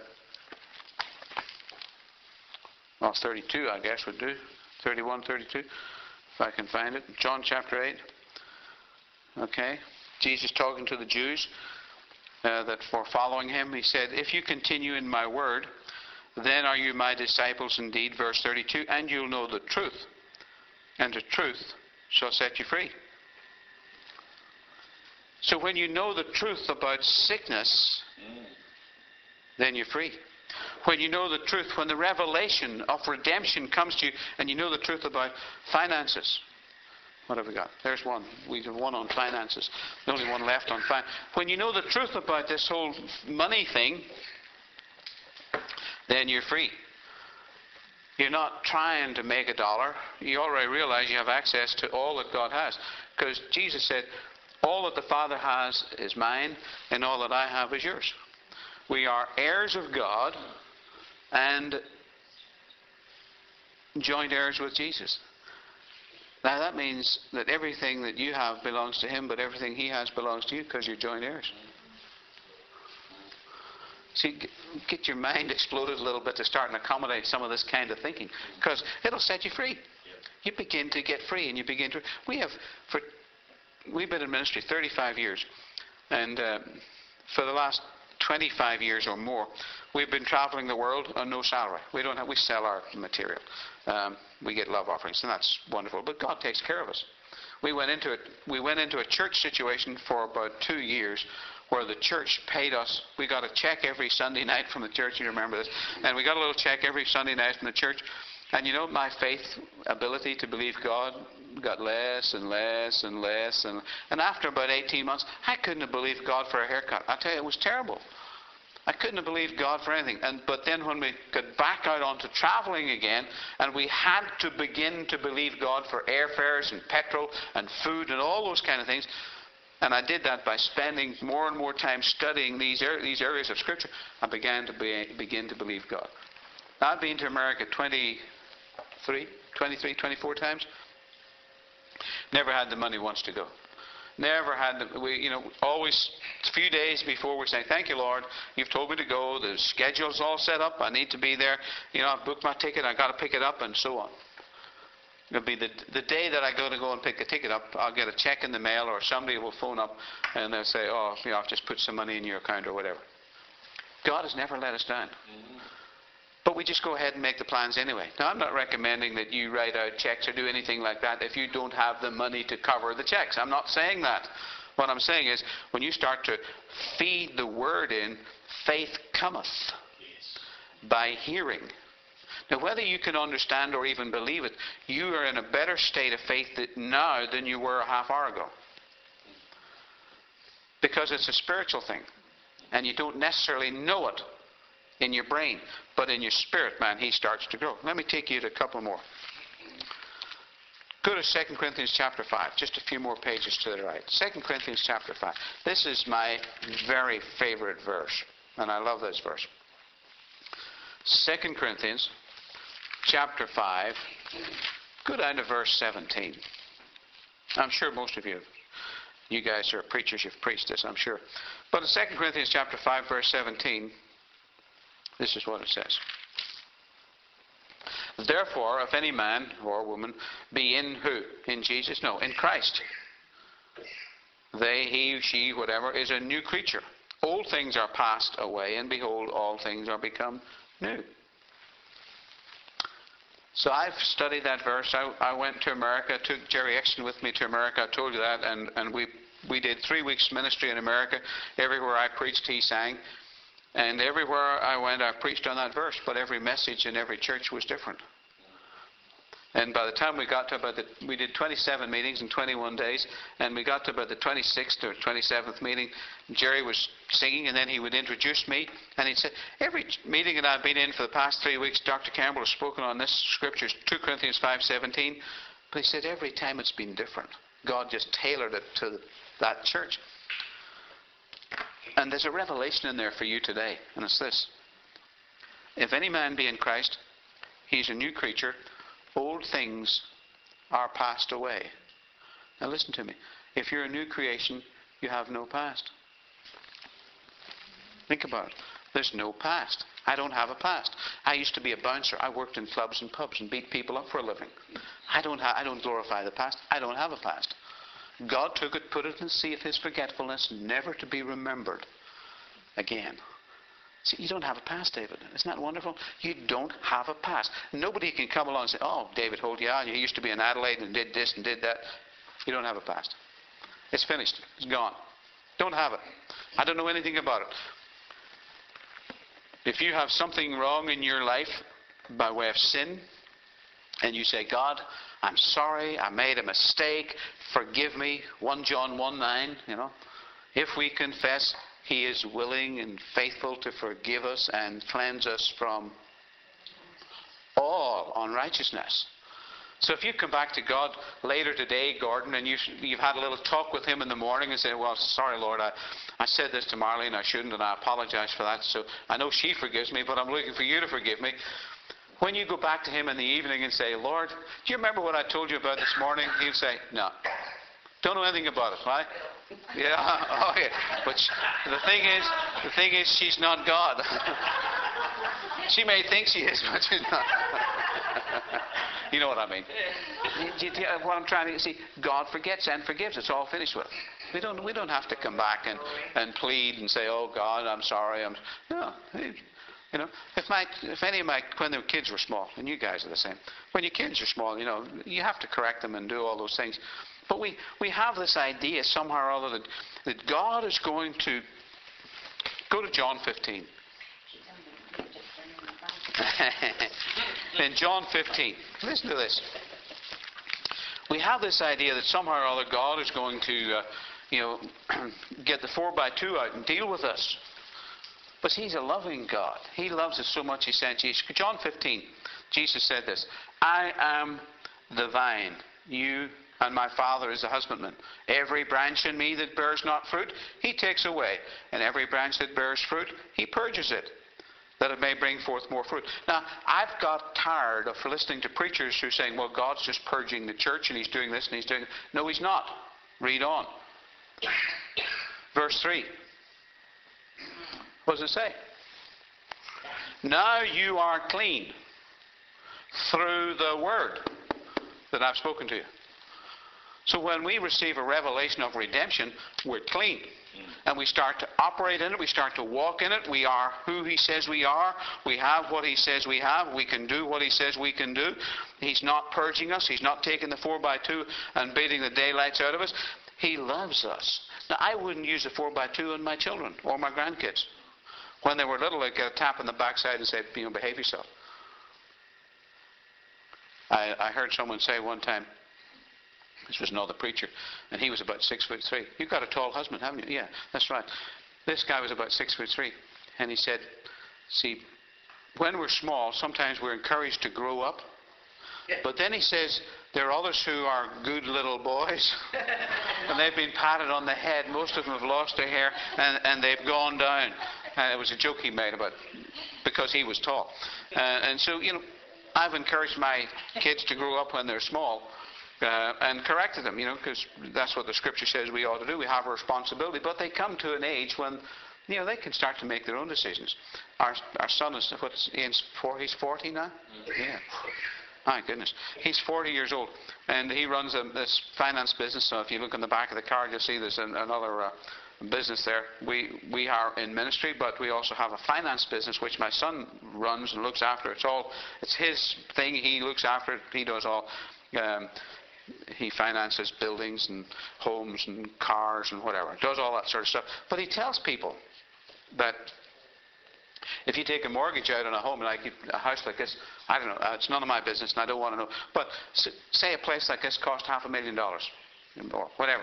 well, thirty-two, I guess would do. thirty-one, thirty-two, if I can find it. John chapter eight. Okay. Jesus talking to the Jews uh, that were following Him. He said, if you continue in my word, then are you my disciples indeed. Verse thirty-two, and you'll know the truth, and the truth shall set you free. So when you know the truth about sickness, then you're free. When you know the truth, when the revelation of redemption comes to you, and you know the truth about finances. What have we got? There's one. We have one on finances. The only one left on finance. When you know the truth about this whole money thing, then you're free. You're not trying to make a dollar. You already realize you have access to all that God has. Because Jesus said, all that the Father has is mine, and all that I have is yours. We are heirs of God and joint heirs with Jesus. Now that means that everything that you have belongs to Him, but everything He has belongs to you because you're joint heirs. See, get your mind exploded a little bit to start and accommodate some of this kind of thinking, because it'll set you free. You begin to get free, and you begin to... We have, for we've been in ministry thirty-five years, and uh, for the last twenty-five years or more, we've been traveling the world on no salary. We don't have, we sell our material. Um, we get love offerings, and that's wonderful. But God takes care of us. We went into it. We went into a church situation for about two years, where the church paid us. We got a check every Sunday night from the church. You remember this? And we got a little check every Sunday night from the church. And you know, my faith ability to believe God got less and less and less. And, and after about eighteen months, I couldn't have believed God for a haircut. I tell you, it was terrible. I couldn't have believed God for anything. And but then when we got back out onto traveling again, and we had to begin to believe God for airfares and petrol and food and all those kind of things, and I did that by spending more and more time studying these er- these areas of Scripture, I began to be, begin to believe God. Now, I've been to America twenty-three, twenty-three, twenty-four times. Never had the money once to go. Never had the, we, you know, always a few days before we're saying, thank you, Lord, you've told me to go, the schedule's all set up, I need to be there, you know, I've booked my ticket, I've got to pick it up, and so on. It'll be the, the day that I go to go and pick the ticket up, I'll get a check in the mail, or somebody will phone up and they'll say, oh, you know, I've just put some money in your account or whatever. God has never let us down. Mm-hmm. But we just go ahead and make the plans anyway. Now, I'm not recommending that you write out checks or do anything like that if you don't have the money to cover the checks. I'm not saying that. What I'm saying is, when you start to feed the Word in, faith cometh by hearing. Now, whether you can understand or even believe it, you are in a better state of faith now than you were a half hour ago. Because it's a spiritual thing. And you don't necessarily know it in your brain, but in your spirit, man, He starts to grow. Let me take you to a couple more. Go to Second Corinthians chapter five, just a few more pages to the right. Second Corinthians chapter five. This is my very favorite verse, and I love this verse. Second Corinthians chapter five, go down to verse seventeen. I'm sure most of you, you guys are preachers, you've preached this, I'm sure. But in Second Corinthians chapter five, verse seventeen, this is what it says. Therefore, if any man or woman be in who? In Jesus? No, in Christ. They, he, she, whatever, is a new creature. Old things are passed away, and behold, all things are become new. So I've studied that verse. I, I went to America, took Jerry Exton with me to America. I told you that, and, and we, we did three weeks ministry in America. Everywhere I preached, he sang. And everywhere I went, I preached on that verse, but every message in every church was different. And by the time we got to about the, we did twenty-seven meetings in twenty-one days, and we got to about the twenty-sixth or twenty-seventh meeting, Jerry was singing, and then he would introduce me, and he'd say, every meeting that I've been in for the past three weeks, Doctor Campbell has spoken on this scripture, two Corinthians five seventeen, but he said every time it's been different. God just tailored it to that church. And there's a revelation in there for you today, and it's this. If any man be in Christ, he's a new creature. Old things are passed away. Now listen to me. If you're a new creation, you have no past. Think about it. There's no past. I don't have a past. I used to be a bouncer. I worked in clubs and pubs and beat people up for a living. I don't, ha- I don't glorify the past. I don't have a past. God took it, put it in the sea of his forgetfulness, never to be remembered again. See, you don't have a past, David. Isn't that wonderful? You don't have a past. Nobody can come along and say, oh, David Holt, yeah, you used to be in Adelaide and did this and did that. You don't have a past. It's finished. It's gone. Don't have it. I don't know anything about it. If you have something wrong in your life by way of sin, and you say, God, I'm sorry, I made a mistake, forgive me, First John one nine, you know. If we confess, he is willing and faithful to forgive us and cleanse us from all unrighteousness. So if you come back to God later today, Gordon, and you've, you've had a little talk with him in the morning and say, well, sorry, Lord, I, I said this to Marlene, I shouldn't, and I apologize for that. So I know she forgives me, but I'm looking for you to forgive me. When you go back to him in the evening and say, Lord, do you remember what I told you about this morning? He'll say, no. Don't know anything about it, right? Yeah, oh yeah. But the thing is, the thing is, she's not God. She may think she is, but she's not. You know what I mean? Do you, do you, what I'm trying to see, God forgets and forgives. It's all finished with. We don't. We don't have to come back and, and plead and say, oh God, I'm sorry. I'm no. You know, if my, if any of my, when the kids were small, and you guys are the same, when your kids are small, you know, you have to correct them and do all those things. But we, we have this idea somehow or other that, that God is going to, go to John fifteen. In John fifteen, listen to this. We have this idea that somehow or other God is going to, uh, you know, get the four by two out and deal with us. But he's a loving God. He loves us so much he sent Jesus. John fifteen, Jesus said this, I am the vine, you and my Father is the husbandman. Every branch in me that bears not fruit, he takes away. And every branch that bears fruit, he purges it, that it may bring forth more fruit. Now, I've got tired of listening to preachers who are saying, well, God's just purging the church and he's doing this and he's doing that. No, he's not. Read on. Verse three. What does it say? Now you are clean through the word that I've spoken to you. So when we receive a revelation of redemption, we're clean. And we start to operate in it. We start to walk in it. We are who he says we are. We have what he says we have. We can do what he says we can do. He's not purging us. He's not taking the four by two and beating the daylights out of us. He loves us. Now, I wouldn't use a four by two on my children or my grandkids. When they were little, they'd get a tap on the backside and say, you know, behave yourself. I, I heard someone say one time, this was another preacher, and he was about six foot three. You've got a tall husband, haven't you? Yeah, that's right. This guy was about six foot three. And he said, see, when we're small, sometimes we're encouraged to grow up. But then he says, there are others who are good little boys, and they've been patted on the head. Most of them have lost their hair, and, and they've gone down. And it was a joke he made about because he was tall. Uh, and so, you know, I've encouraged my kids to grow up when they're small uh, and corrected them, you know, because that's what the Scripture says we ought to do. We have a responsibility. But they come to an age when, you know, they can start to make their own decisions. Our our son is, what's, he's forty now? Yeah. My goodness. He's forty years old, and he runs a, this finance business. So if you look in the back of the card, you'll see there's an, another uh, business there. We we are in ministry, but we also have a finance business which my son runs and looks after. It's all it's his thing. He looks after it. He does all. Um, he finances buildings and homes and cars and whatever. Does all that sort of stuff. But he tells people that if you take a mortgage out on a home, like a house like this, I don't know, uh, it's none of my business and I don't want to know. But say a place like this cost half a million dollars or whatever.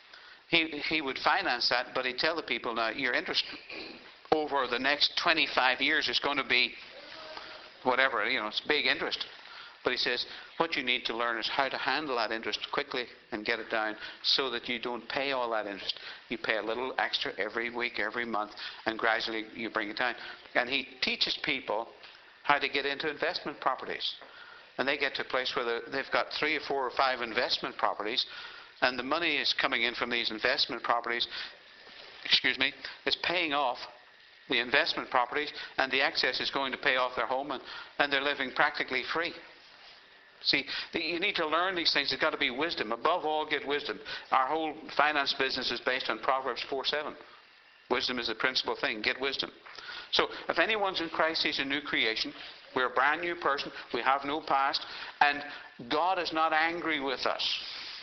He he would finance that, but he'd tell the people, now your interest over the next twenty-five years is going to be whatever, you know, it's big interest. But he says, what you need to learn is how to handle that interest quickly and get it down so that you don't pay all that interest. You pay a little extra every week, every month, and gradually you bring it down. And he teaches people how to get into investment properties. And they get to a place where they've got three or four or five investment properties, and the money is coming in from these investment properties, excuse me, is paying off the investment properties, and the excess is going to pay off their home, and, and they're living practically free. See, the, you need to learn these things. There's got to be wisdom. Above all, get wisdom. Our whole finance business is based on Proverbs four seven. Wisdom is the principal thing. Get wisdom. So, if anyone's in Christ, he's a new creation. We're a brand new person. We have no past. And God is not angry with us.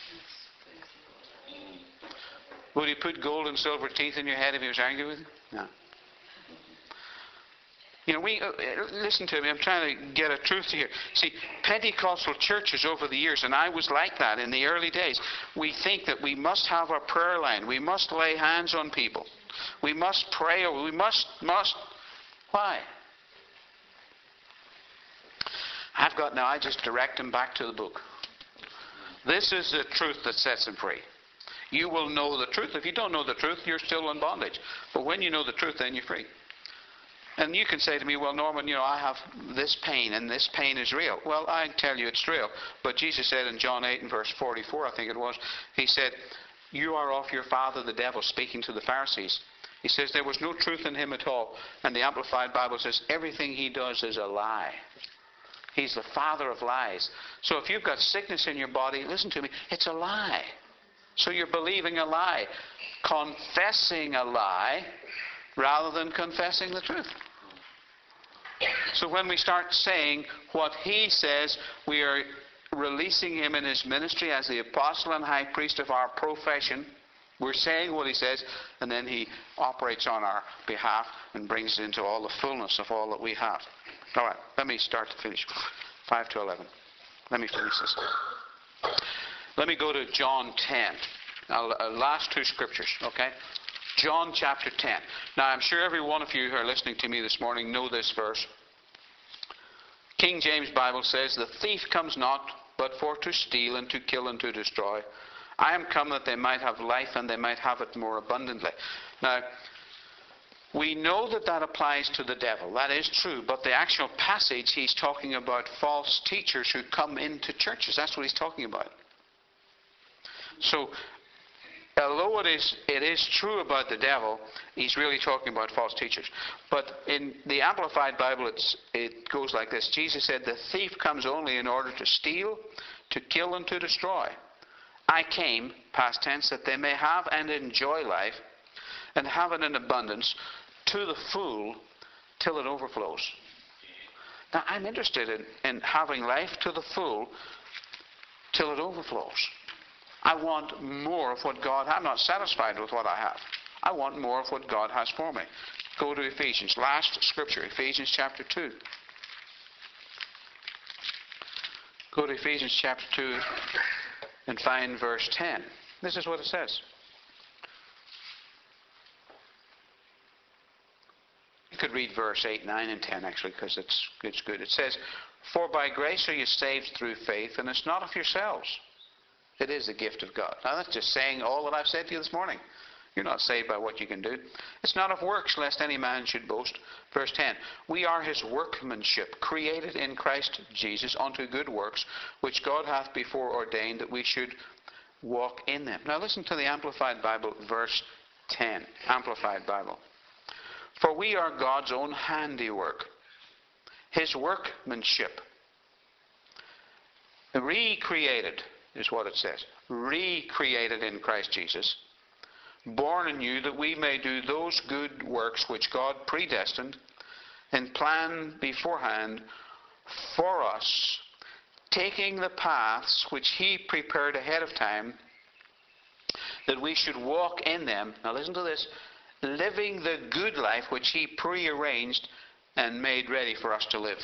Would he put gold and silver teeth in your head if he was angry with you? No. You know, we uh, listen to me. I'm trying to get a truth here. See, Pentecostal churches over the years, and I was like that in the early days. We think that we must have a prayer line. We must lay hands on people. We must pray. Or we must, must. Why? I've got now. I just direct them back to the book. This is the truth that sets them free. You will know the truth. If you don't know the truth, you're still in bondage. But when you know the truth, then you're free. And you can say to me, well, Norman, you know, I have this pain, and this pain is real. Well, I tell you it's real. But Jesus said in John eight and verse forty-four, I think it was, he said, you are of your father the devil, speaking to the Pharisees. He says there was no truth in him at all. And the Amplified Bible says everything he does is a lie. He's the father of lies. So if you've got sickness in your body, listen to me, it's a lie. So you're believing a lie, confessing a lie, rather than confessing the truth. So when we start saying what he says, we are releasing him in his ministry as the apostle and high priest of our profession. We're saying what he says, and then he operates on our behalf and brings it into all the fullness of all that we have. All right, let me start to finish. five to eleven. Let me finish this. Let me go to John ten. Now, uh, last two scriptures, okay? John chapter ten. Now, I'm sure every one of you who are listening to me this morning know this verse. King James Bible says, the thief comes not but for to steal and to kill and to destroy. I am come that they might have life and they might have it more abundantly. Now, we know that that applies to the devil. That is true. But the actual passage, he's talking about false teachers who come into churches. That's what he's talking about. So, although it is, it is true about the devil, he's really talking about false teachers. But in the Amplified Bible, it's, it goes like this. Jesus said, the thief comes only in order to steal, to kill, and to destroy. I came, past tense, that they may have and enjoy life, and have it in abundance, to the full, till it overflows. Now, I'm interested in, in having life to the full, till it overflows. I want more of what God has. I'm not satisfied with what I have. I want more of what God has for me. Go to Ephesians. Last scripture, Ephesians chapter two. Go to Ephesians chapter two and find verse ten. This is what it says. You could read verse eight, nine, and ten actually, because it's, it's good. It says, For by grace are you saved through faith, and it's not of yourselves. It is the gift of God. Now that's just saying all that I've said to you this morning. You're not saved by what you can do. It's not of works, lest any man should boast. Verse ten. We are his workmanship, created in Christ Jesus unto good works, which God hath before ordained that we should walk in them. Now listen to the Amplified Bible, verse ten. Amplified Bible. For we are God's own handiwork, his workmanship, recreated, is what it says. Recreated in Christ Jesus, born anew that we may do those good works which God predestined and planned beforehand for us, taking the paths which he prepared ahead of time, that we should walk in them. Now listen to this. Living the good life which he prearranged and made ready for us to live.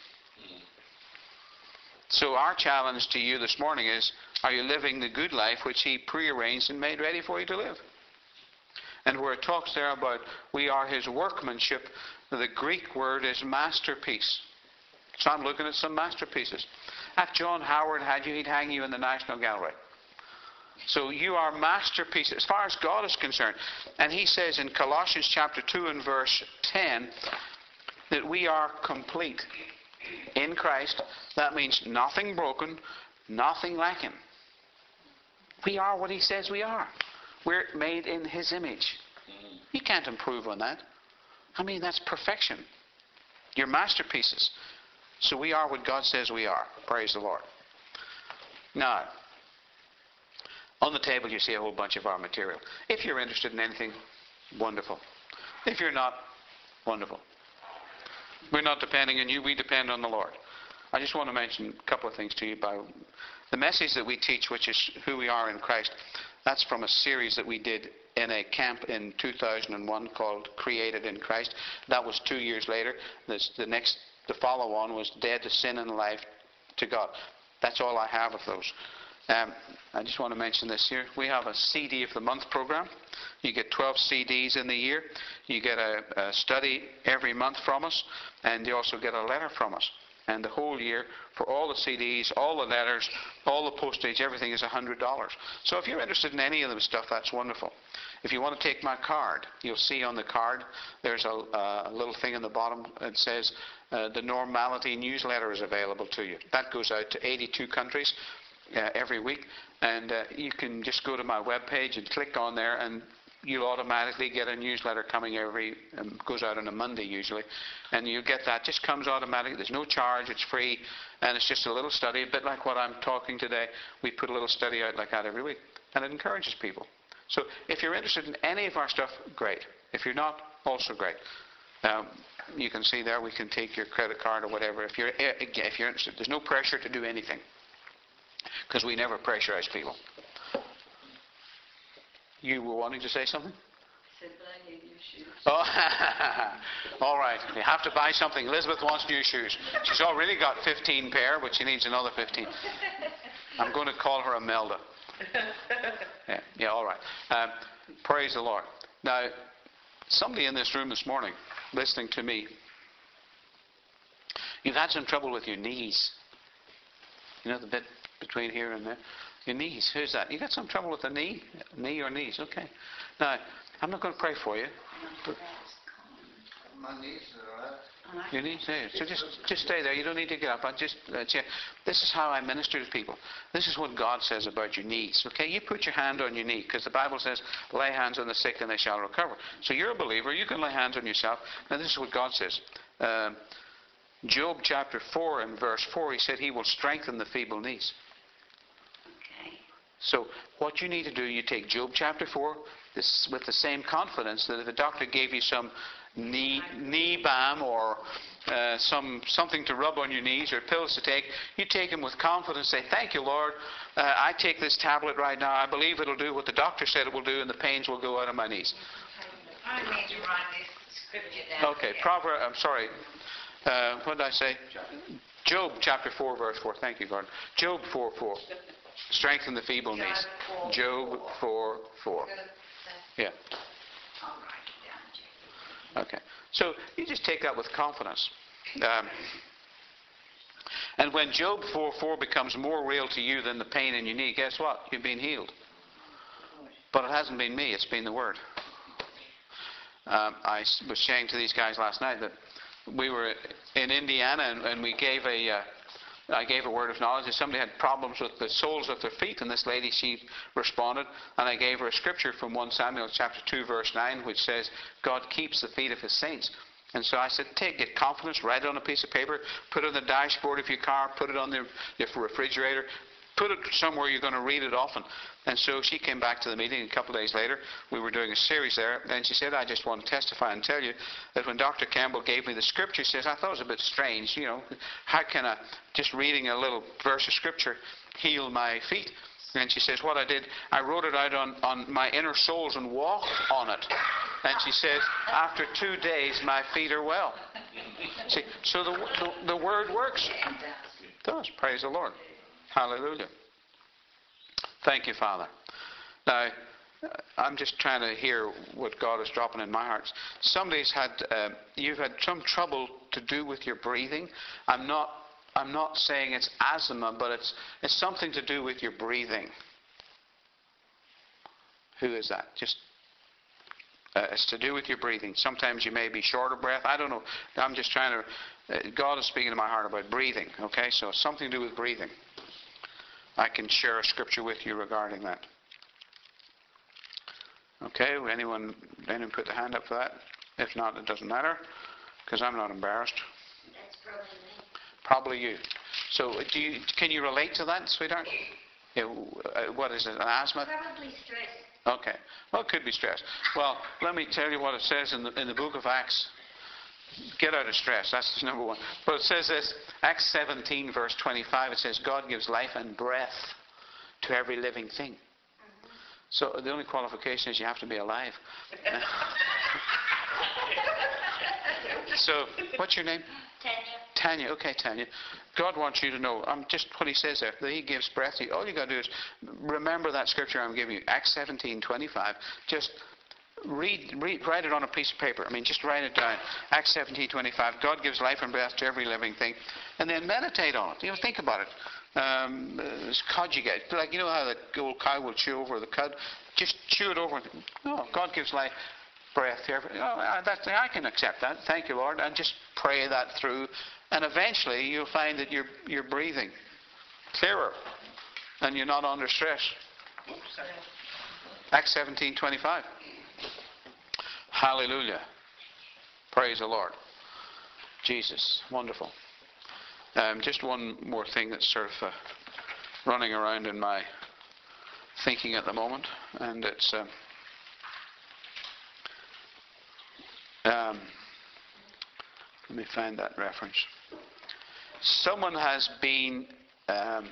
So our challenge to you this morning is, are you living the good life which he prearranged and made ready for you to live? And where it talks there about we are his workmanship, the Greek word is masterpiece. So I'm looking at some masterpieces. If John Howard had you, he'd hang you in the National Gallery. So you are masterpieces as far as God is concerned. And he says in Colossians chapter two and verse ten that we are complete in Christ. That means nothing broken, nothing lacking. We are what he says we are. We're made in his image. You can't improve on that. I mean, that's perfection. You're masterpieces. So we are what God says we are. Praise the Lord. Now, on the table you see a whole bunch of our material. If you're interested in anything, wonderful. If you're not, wonderful. We're not depending on you, we depend on the Lord. I just want to mention a couple of things to you about the message that we teach, which is who we are in Christ. That's from a series that we did in a camp in two thousand one called Created in Christ. That was two years later. This, the next, the follow-on was Dead to Sin and Alive to God. That's all I have of those. Um, I just want to mention this here. We have a C D of the Month program. You get twelve C Ds in the year. You get a, a study every month from us, and you also get a letter from us. And the whole year, for all the C Ds, all the letters, all the postage, everything is one hundred dollars. So if you're interested in any of the stuff, that's wonderful. If you want to take my card, you'll see on the card there's a, a little thing in the bottom that says uh, the Normality newsletter is available to you. That goes out to eighty-two countries. Uh, every week, and uh, you can just go to my webpage and click on there, and you'll automatically get a newsletter coming every, um, goes out on a Monday usually, and you get that, just comes automatically. There's no charge, it's free, and it's just a little study, a bit like what I'm talking today. We put a little study out like that every week, and it encourages people. So if you're interested in any of our stuff, great. If you're not, also great. Um, you can see there we can take your credit card or whatever. If you're, if you're interested, there's no pressure to do anything, because we never pressurize people. You were wanting to say something? Simple, I need new shoes. Oh, all right. You have to buy something. Elizabeth wants new shoes. She's already got fifteen pair, but she needs another fifteen. I'm going to call her Imelda. Yeah, yeah, all right. Um, praise the Lord. Now, somebody in this room this morning, listening to me, you've had some trouble with your knees. You know, the bit between here and there. Your knees. Who's that? You got some trouble with the knee? Knee or knees? Okay. Now, I'm not going to pray for you. My knees are right. Your knees there. So just, just stay there. You don't need to get up. I just, uh, check. This is how I minister to people. This is what God says about your knees. Okay? You put your hand on your knee, because the Bible says, lay hands on the sick and they shall recover. So you're a believer. You can lay hands on yourself. Now, this is what God says. Um, Job chapter four and verse four, he said he will strengthen the feeble knees. Okay. So what you need to do, you take Job chapter four this, with the same confidence that if a doctor gave you some knee, knee balm or uh, some something to rub on your knees or pills to take, you take them with confidence. Say, thank you, Lord. Uh, I take this tablet right now. I believe it'll do what the doctor said it will do, and the pains will go out of my knees. I need to write this scripture down. Okay, here. Proverbs, I'm sorry. Uh, what did I say? Job chapter four, verse four. Thank you, Gordon. Job four, four. Strengthen the feeble knees. Job four, four. Yeah. I'll write it down, Jackie. Okay. So you just take that with confidence. Um, And when Job four four becomes more real to you than the pain in your knee, guess what? You've been healed. But it hasn't been me, it's been the Word. Um, I was saying to these guys last night that we were in Indiana and, and we gave a, uh, I gave a word of knowledge. If somebody had problems with the soles of their feet, and this lady, she responded, and I gave her a scripture from First Samuel chapter two verse nine, which says, God keeps the feet of His saints. And so I said, take, get confidence, write it on a piece of paper, put it on the dashboard of your car, put it on the, the refrigerator, put it somewhere you're going to read it often. And so she came back to the meeting a couple of days later. We were doing a series there, and she said, I just want to testify and tell you that when Doctor Campbell gave me the scripture, she says, I thought it was a bit strange. You know, how can I, just reading a little verse of scripture, heal my feet? And she says, what I did, I wrote it out on, on my inner soles and walked on it. And she says, after two days, my feet are well. See, so the, the, the word works. It does. Praise the Lord. Hallelujah. Thank you, Father. Now, I'm just trying to hear what God is dropping in my heart. Somebody's had, uh, you've had some trouble to do with your breathing. I'm not, I'm not saying it's asthma, but it's, it's something to do with your breathing. Who is that? Just, uh, it's to do with your breathing. Sometimes you may be short of breath. I don't know. I'm just trying to, uh, God is speaking to my heart about breathing. Okay, so it's something to do with breathing. I can share a scripture with you regarding that. Okay, anyone, anyone put the hand up for that? If not, it doesn't matter, because I'm not embarrassed. That's probably me. Probably you. So, do you, can you relate to that, sweetheart? Yeah, uh, what is it, an asthma? Probably stress. Okay. Well, it could be stress. Well, let me tell you what it says in the, in the book of Acts. Get out of stress. That's number one. But it says this, Acts seventeen, verse twenty-five, it says, God gives life and breath to every living thing. Mm-hmm. So the only qualification is you have to be alive. So, what's your name? Tanya. Tanya. Okay, Tanya. God wants you to know, um, just what He says there, that He gives breath to you. All you got to do is remember that scripture I'm giving you, Acts seventeen, twenty-five. Just Read, read, write it on a piece of paper. I mean, just write it down. Acts seventeen twenty-five. God gives life and breath to every living thing, and then meditate on it. You know, think about it. Um, it's conjugate, like you know how the old cow will chew over the cud. Just chew it over. Oh, God gives life, breath to every. Oh, that, I can accept that. Thank you, Lord. And just pray that through, and eventually you'll find that you're you're breathing clearer, and you're not under stress. Acts seventeen twenty-five. Hallelujah. Praise the Lord. Jesus. Wonderful. Um, just one more thing that's sort of uh, running around in my thinking at the moment. And it's... Um, um, let me find that reference. Someone has been... Um,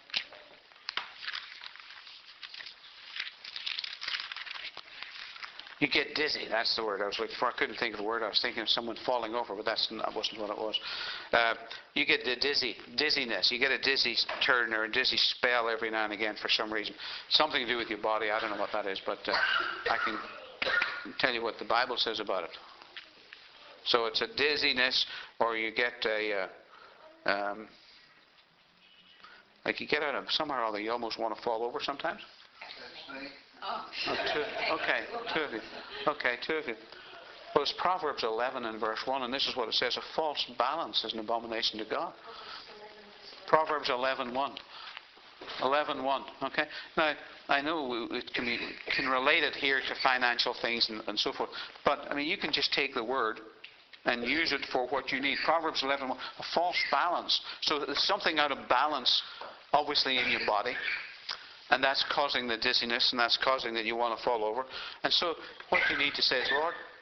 You get dizzy. That's the word I was looking for. I couldn't think of the word. I was thinking of someone falling over, but that's not, that wasn't what it was. Uh, you get the dizzy, dizziness. You get a dizzy turn or a dizzy spell every now and again for some reason. Something to do with your body. I don't know what that is, but uh, I can tell you what the Bible says about it. So it's a dizziness, or you get a... Uh, um, like you get out of somewhere or other, you almost want to fall over sometimes. That's me. Oh. Oh, two, okay, two of you. Okay, two of you. Well, it's Proverbs eleven and verse one, and this is what it says: a false balance is an abomination to God. Proverbs eleven one. eleven one. Okay. Now, I know it can be can relate it here to financial things and, and so forth, but I mean, you can just take the word and use it for what you need. Proverbs eleven one. A false balance. So there's something out of balance, obviously, in your body. And that's causing the dizziness, and that's causing that you want to fall over. And so what you need to say is,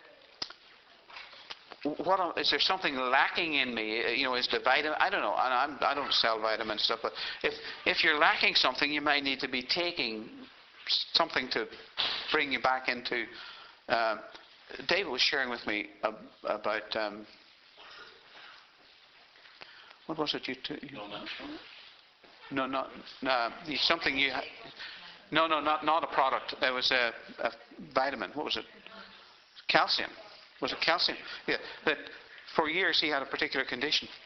Lord, what is there something lacking in me? You know, is the vitamin? I don't know. I'm, I don't sell vitamins and stuff, but if if you're lacking something, you might need to be taking something to bring you back into. Uh, David was sharing with me about um, what was it you? T- you No, not no, something you. Ha- no, no, not not a product. There was a, a vitamin. What was it? Calcium. Was it calcium? Yeah. That for years he had a particular condition,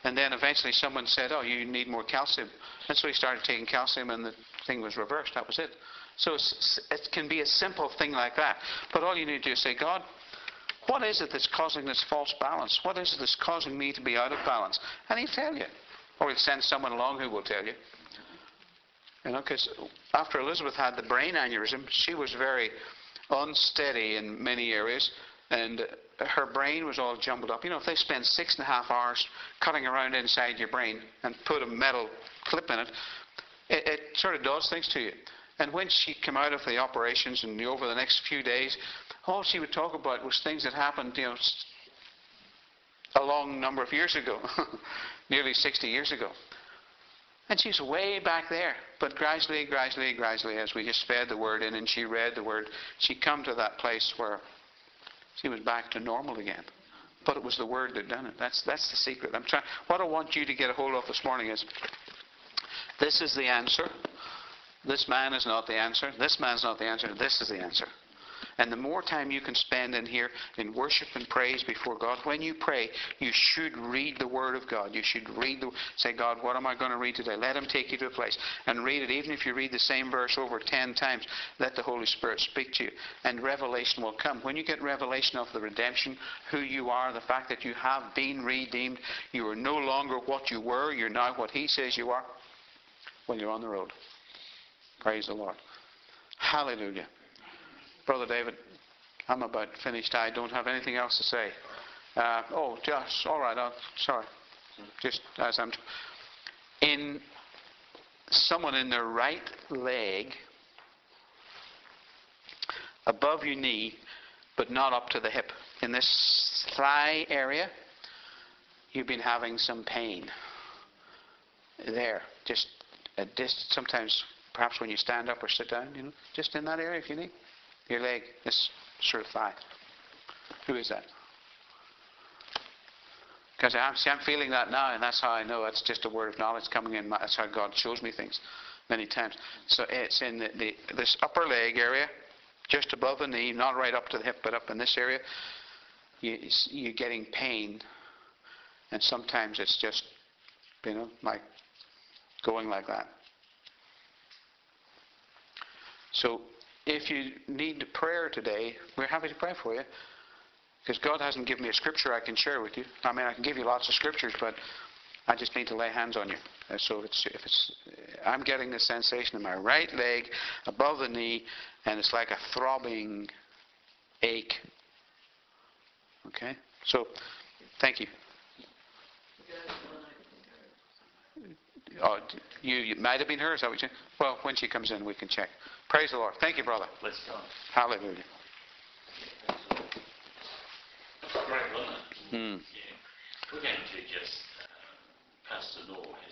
And then eventually someone said, oh, you need more calcium. And so he started taking calcium and the thing was reversed. That was it. So it's, it can be a simple thing like that. But all you need to do is say, God, what is it that's causing this false balance? What is it that's causing me to be out of balance? And he'll tell you. Or he'll send someone along who will tell you. You know, because after Elizabeth had the brain aneurysm, she was very unsteady in many areas. And her brain was all jumbled up. You know, if they spend six and a half hours cutting around inside your brain and put a metal clip in it, it, it sort of does things to you. And when she came out of the operations and over the next few days, all she would talk about was things that happened, you know, a long number of years ago, nearly sixty years ago. And she's way back there. But gradually, gradually, gradually, as we just fed the Word in and she read the Word, she come to that place where she was back to normal again. But it was the Word that done it. That's that's the secret. I'm trying. What I want you to get a hold of this morning is, this is the answer. This man is not the answer. This man's not the answer. This is the answer. And the more time you can spend in here in worship and praise before God, when you pray, you should read the Word of God. You should read the, say, God, what am I going to read today? Let Him take you to a place and read it. Even if you read the same verse over ten times, let the Holy Spirit speak to you. And revelation will come. When you get revelation of the redemption, who you are, the fact that you have been redeemed, you are no longer what you were, you're now what He says you are, when you're on the road. Praise the Lord. Hallelujah. Brother David, I'm about finished. I don't have anything else to say. Uh, oh, just, all right, I'll, sorry. Just as I'm... In someone in their right leg, above your knee, but not up to the hip. In this thigh area, you've been having some pain. There. Just, a dist- sometimes... Perhaps when you stand up or sit down, you know, just in that area if you need. Your leg, this sort of thigh. Who is that? Because I'm, see, I'm feeling that now, and that's how I know. That's just a word of knowledge coming in. That's how God shows me things many times. So it's in the, the, this upper leg area, just above the knee, not right up to the hip, but up in this area. You, you're getting pain, and sometimes it's just, you know, like going like that. So if you need prayer today, we're happy to pray for you. Because God hasn't given me a scripture I can share with you. I mean, I can give you lots of scriptures, but I just need to lay hands on you. Uh, so if it's, if it's, uh, I'm getting the sensation in my right leg, above the knee, and it's like a throbbing ache. Okay? So, thank you. Oh, you, you might have been her, is that what you said? Well, when she comes in, we can check. Praise the Lord. Thank you, brother. Let's go. Hallelujah. Great, wasn't it? Mm. Yeah. We're going to just, uh, Pastor Noor has